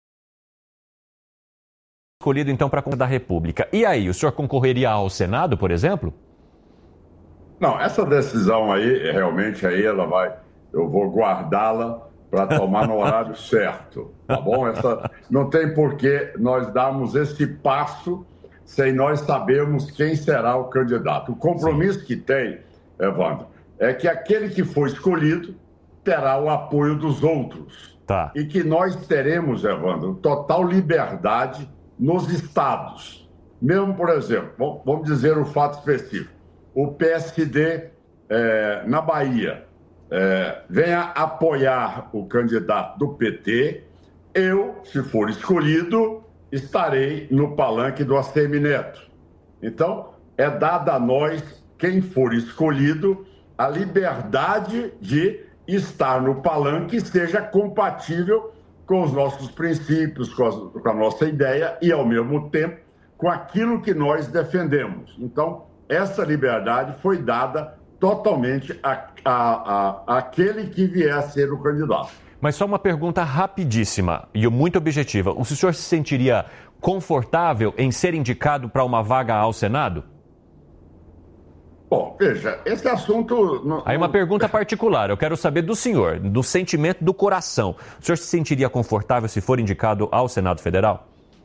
D: escolhido então para a da República. E aí, o senhor concorreria ao Senado, por exemplo?
T: Não, essa decisão aí, realmente, eu vou guardá-la para tomar no horário certo, tá bom? Não tem por que nós darmos esse passo sem nós sabermos quem será o candidato. O compromisso que tem, Evandro, é que aquele que for escolhido terá o apoio dos outros.
D: Tá.
T: E que nós teremos, Evandro, total liberdade nos estados. Mesmo, por exemplo, vamos dizer o fato específico. O PSD na Bahia venha apoiar o candidato do PT. Eu, se for escolhido, estarei no palanque do ACM Neto. Então, é dada a nós, quem for escolhido, a liberdade de estar no palanque e seja compatível com os nossos princípios, com a nossa ideia e, ao mesmo tempo, com aquilo que nós defendemos. Então, essa liberdade foi dada totalmente àquele que vier a ser o candidato.
D: Mas só uma pergunta rapidíssima e muito objetiva. O senhor se sentiria confortável em ser indicado para uma vaga ao Senado?
T: Bom, veja, esse assunto...
D: Aí uma pergunta particular, eu quero saber do senhor, do sentimento do coração. O senhor se sentiria confortável se for indicado ao Senado Federal?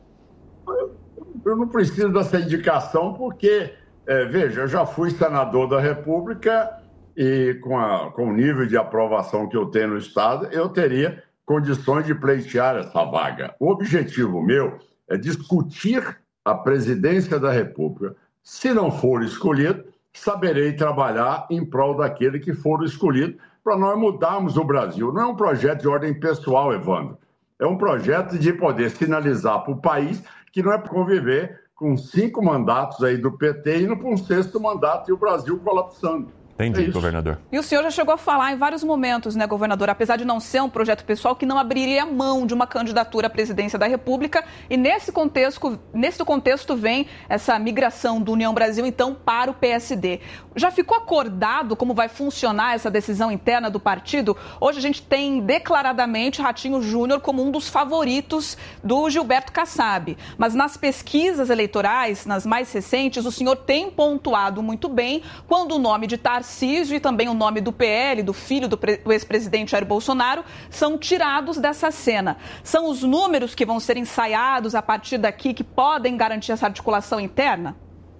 T: Eu não preciso dessa indicação porque, veja, eu já fui senador da República e com o nível de aprovação que eu tenho no Estado, eu teria condições de pleitear essa vaga. O objetivo meu é discutir a presidência da República. Se não for escolhido, saberei trabalhar em prol daquele que for escolhido para nós mudarmos o Brasil. Não é um projeto de ordem pessoal, Evandro. É um projeto de poder sinalizar para o país que não é para conviver com 5 mandatos aí do PT indo para um 6º mandato e o Brasil colapsando.
D: Entendi, governador.
B: E o senhor já chegou a falar em vários momentos, né, governador, apesar de não ser um projeto pessoal, que não abriria mão de uma candidatura à presidência da República. E nesse contexto vem essa migração do União Brasil, então, para o PSD. Já ficou acordado como vai funcionar essa decisão interna do partido? Hoje a gente tem declaradamente Ratinho Júnior como um dos favoritos do Gilberto Kassab. Mas nas pesquisas eleitorais, nas mais recentes, o senhor tem pontuado muito bem quando o nome de Tarcísio e também o nome do PL, do filho do ex-presidente Jair Bolsonaro, são tirados dessa cena. São os números que vão ser ensaiados a partir daqui que podem garantir essa articulação interna?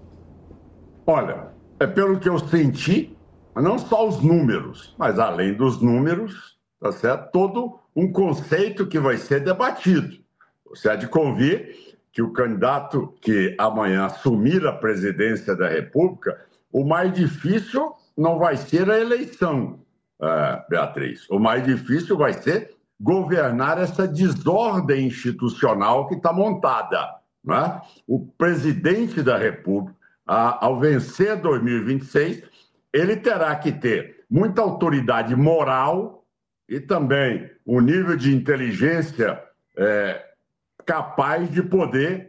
T: Olha, é pelo que eu senti, não só os números, mas além dos números, tá certo? Todo um conceito que vai ser debatido. Você há de convir que o candidato que amanhã assumir a presidência da República, o mais difícil não vai ser a eleição, Beatriz. O mais difícil vai ser governar essa desordem institucional que está montada. Não é? O presidente da República, ao vencer 2026, ele terá que ter muita autoridade moral e também um nível de inteligência capaz de poder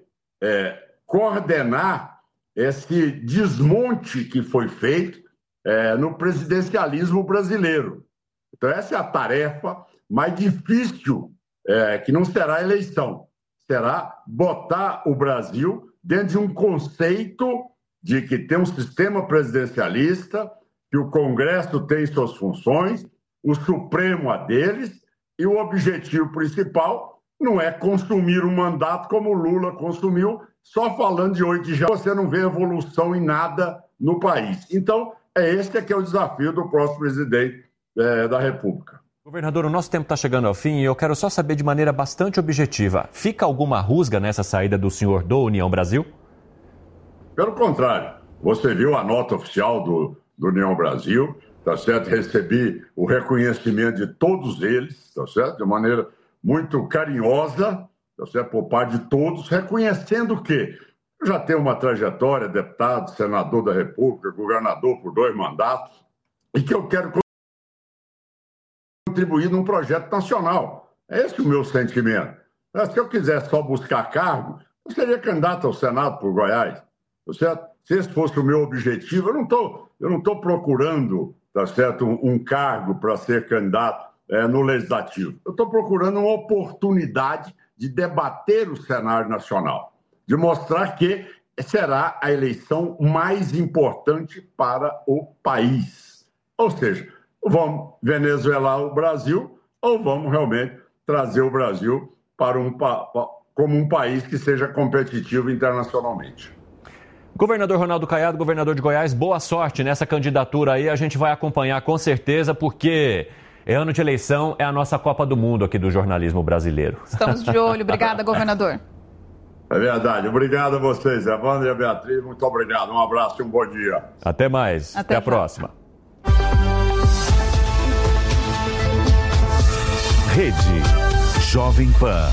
T: coordenar esse desmonte que foi feito no presidencialismo brasileiro. Então, essa é a tarefa mais difícil, que não será a eleição. Será botar o Brasil dentro de um conceito de que tem um sistema presidencialista, que o Congresso tem suas funções, o Supremo a deles, e o objetivo principal não é consumir um mandato como o Lula consumiu, só falando de 8 de janeiro. Você não vê evolução em nada no país. Então, esse que é o desafio do próximo presidente da República.
D: Governador, o nosso tempo está chegando ao fim e eu quero só saber de maneira bastante objetiva. Fica alguma rusga nessa saída do senhor do União Brasil?
T: Pelo contrário. Você viu a nota oficial do União Brasil, tá certo? Recebi o reconhecimento de todos eles, tá certo? De maneira muito carinhosa, tá certo? Por parte de todos, reconhecendo que eu já tenho uma trajetória, deputado, senador da República, governador por 2 mandatos, e que eu quero contribuir num projeto nacional. É esse o meu sentimento. Se eu quisesse só buscar cargo, eu seria candidato ao Senado por Goiás. Tá certo? Se esse fosse o meu objetivo, eu não tô procurando, tá certo, um cargo para ser candidato no Legislativo. Eu estou procurando uma oportunidade de debater o cenário nacional, de mostrar que será a eleição mais importante para o país. Ou seja, vamos venezuelar o Brasil ou vamos realmente trazer o Brasil para como um país que seja competitivo internacionalmente.
D: Governador Ronaldo Caiado, governador de Goiás, boa sorte nessa candidatura aí. A gente vai acompanhar com certeza, porque é ano de eleição, é a nossa Copa do Mundo aqui do jornalismo brasileiro.
B: Estamos de olho. Obrigada, governador.
T: É verdade. Obrigado a vocês, Evandro e a Beatriz. Muito obrigado. Um abraço e um bom dia.
D: Até mais. Até a próxima.
R: Rede Jovem Pan.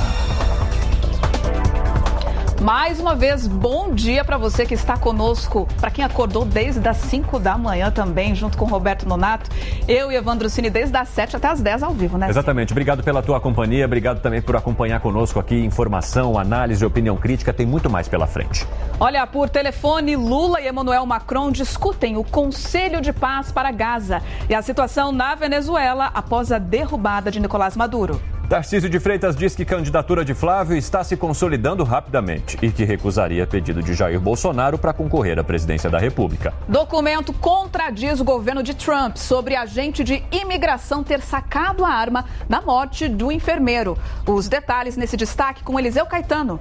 B: Mais uma vez, bom dia para você que está conosco, para quem acordou desde as 5 da manhã também, junto com o Roberto Nonato, eu e Evandro Cini desde as 7 até as 10 ao vivo, né?
D: Exatamente, obrigado pela tua companhia, obrigado também por acompanhar conosco aqui, informação, análise, opinião crítica, tem muito mais pela frente.
B: Olha, por telefone, Lula e Emmanuel Macron discutem o Conselho de Paz para Gaza e a situação na Venezuela após a derrubada de Nicolás Maduro.
D: Tarcísio de Freitas diz que candidatura de Flávio está se consolidando rapidamente e que recusaria pedido de Jair Bolsonaro para concorrer à presidência da República.
B: Documento contradiz o governo de Trump sobre agente de imigração ter sacado a arma na morte do enfermeiro. Os detalhes nesse destaque com Eliseu Caetano.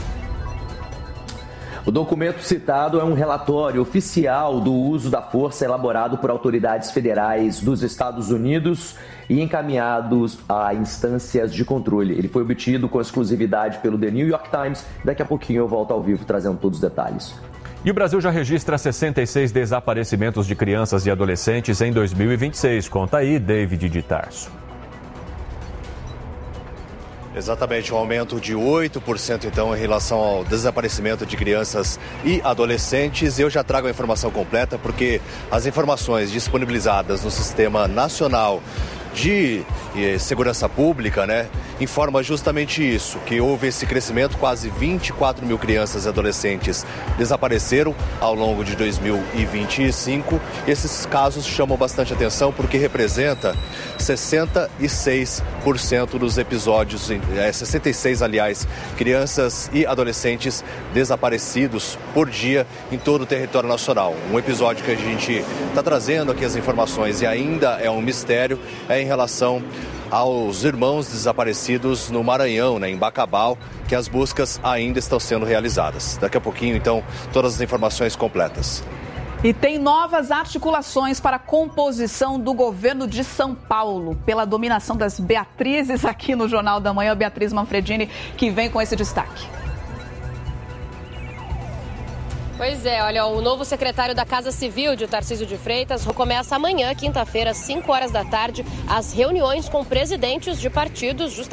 U: O documento citado é um relatório oficial do uso da força elaborado por autoridades federais dos Estados Unidos e encaminhados a instâncias de controle. Ele foi obtido com exclusividade pelo The New York Times. Daqui a pouquinho eu volto ao vivo trazendo todos os detalhes.
D: E o Brasil já registra 66 desaparecimentos de crianças e adolescentes em 2026. Conta aí, David de Tarso.
K: Exatamente, um aumento de 8% então em relação ao desaparecimento de crianças e adolescentes. Eu já trago a informação completa porque as informações disponibilizadas no Sistema Nacional de Segurança Pública, informa justamente isso, que houve esse crescimento, quase 24 mil crianças e adolescentes desapareceram ao longo de 2025. Esses casos chamam bastante atenção porque representa 66% dos episódios, 66, aliás, crianças e adolescentes desaparecidos por dia em todo o território nacional. Um episódio que a gente está trazendo aqui as informações e ainda é um mistério, em relação aos irmãos desaparecidos no Maranhão, em Bacabal, que as buscas ainda estão sendo realizadas. Daqui a pouquinho, então, todas as informações completas.
B: E tem novas articulações para a composição do governo de São Paulo, pela dominação das Beatrizes aqui no Jornal da Manhã. Beatriz Manfredini, que vem com esse destaque.
C: Pois é, olha, o novo secretário da Casa Civil de Tarcísio de Freitas começa amanhã, quinta-feira, às 5 horas da tarde, as reuniões com presidentes de partidos, justamente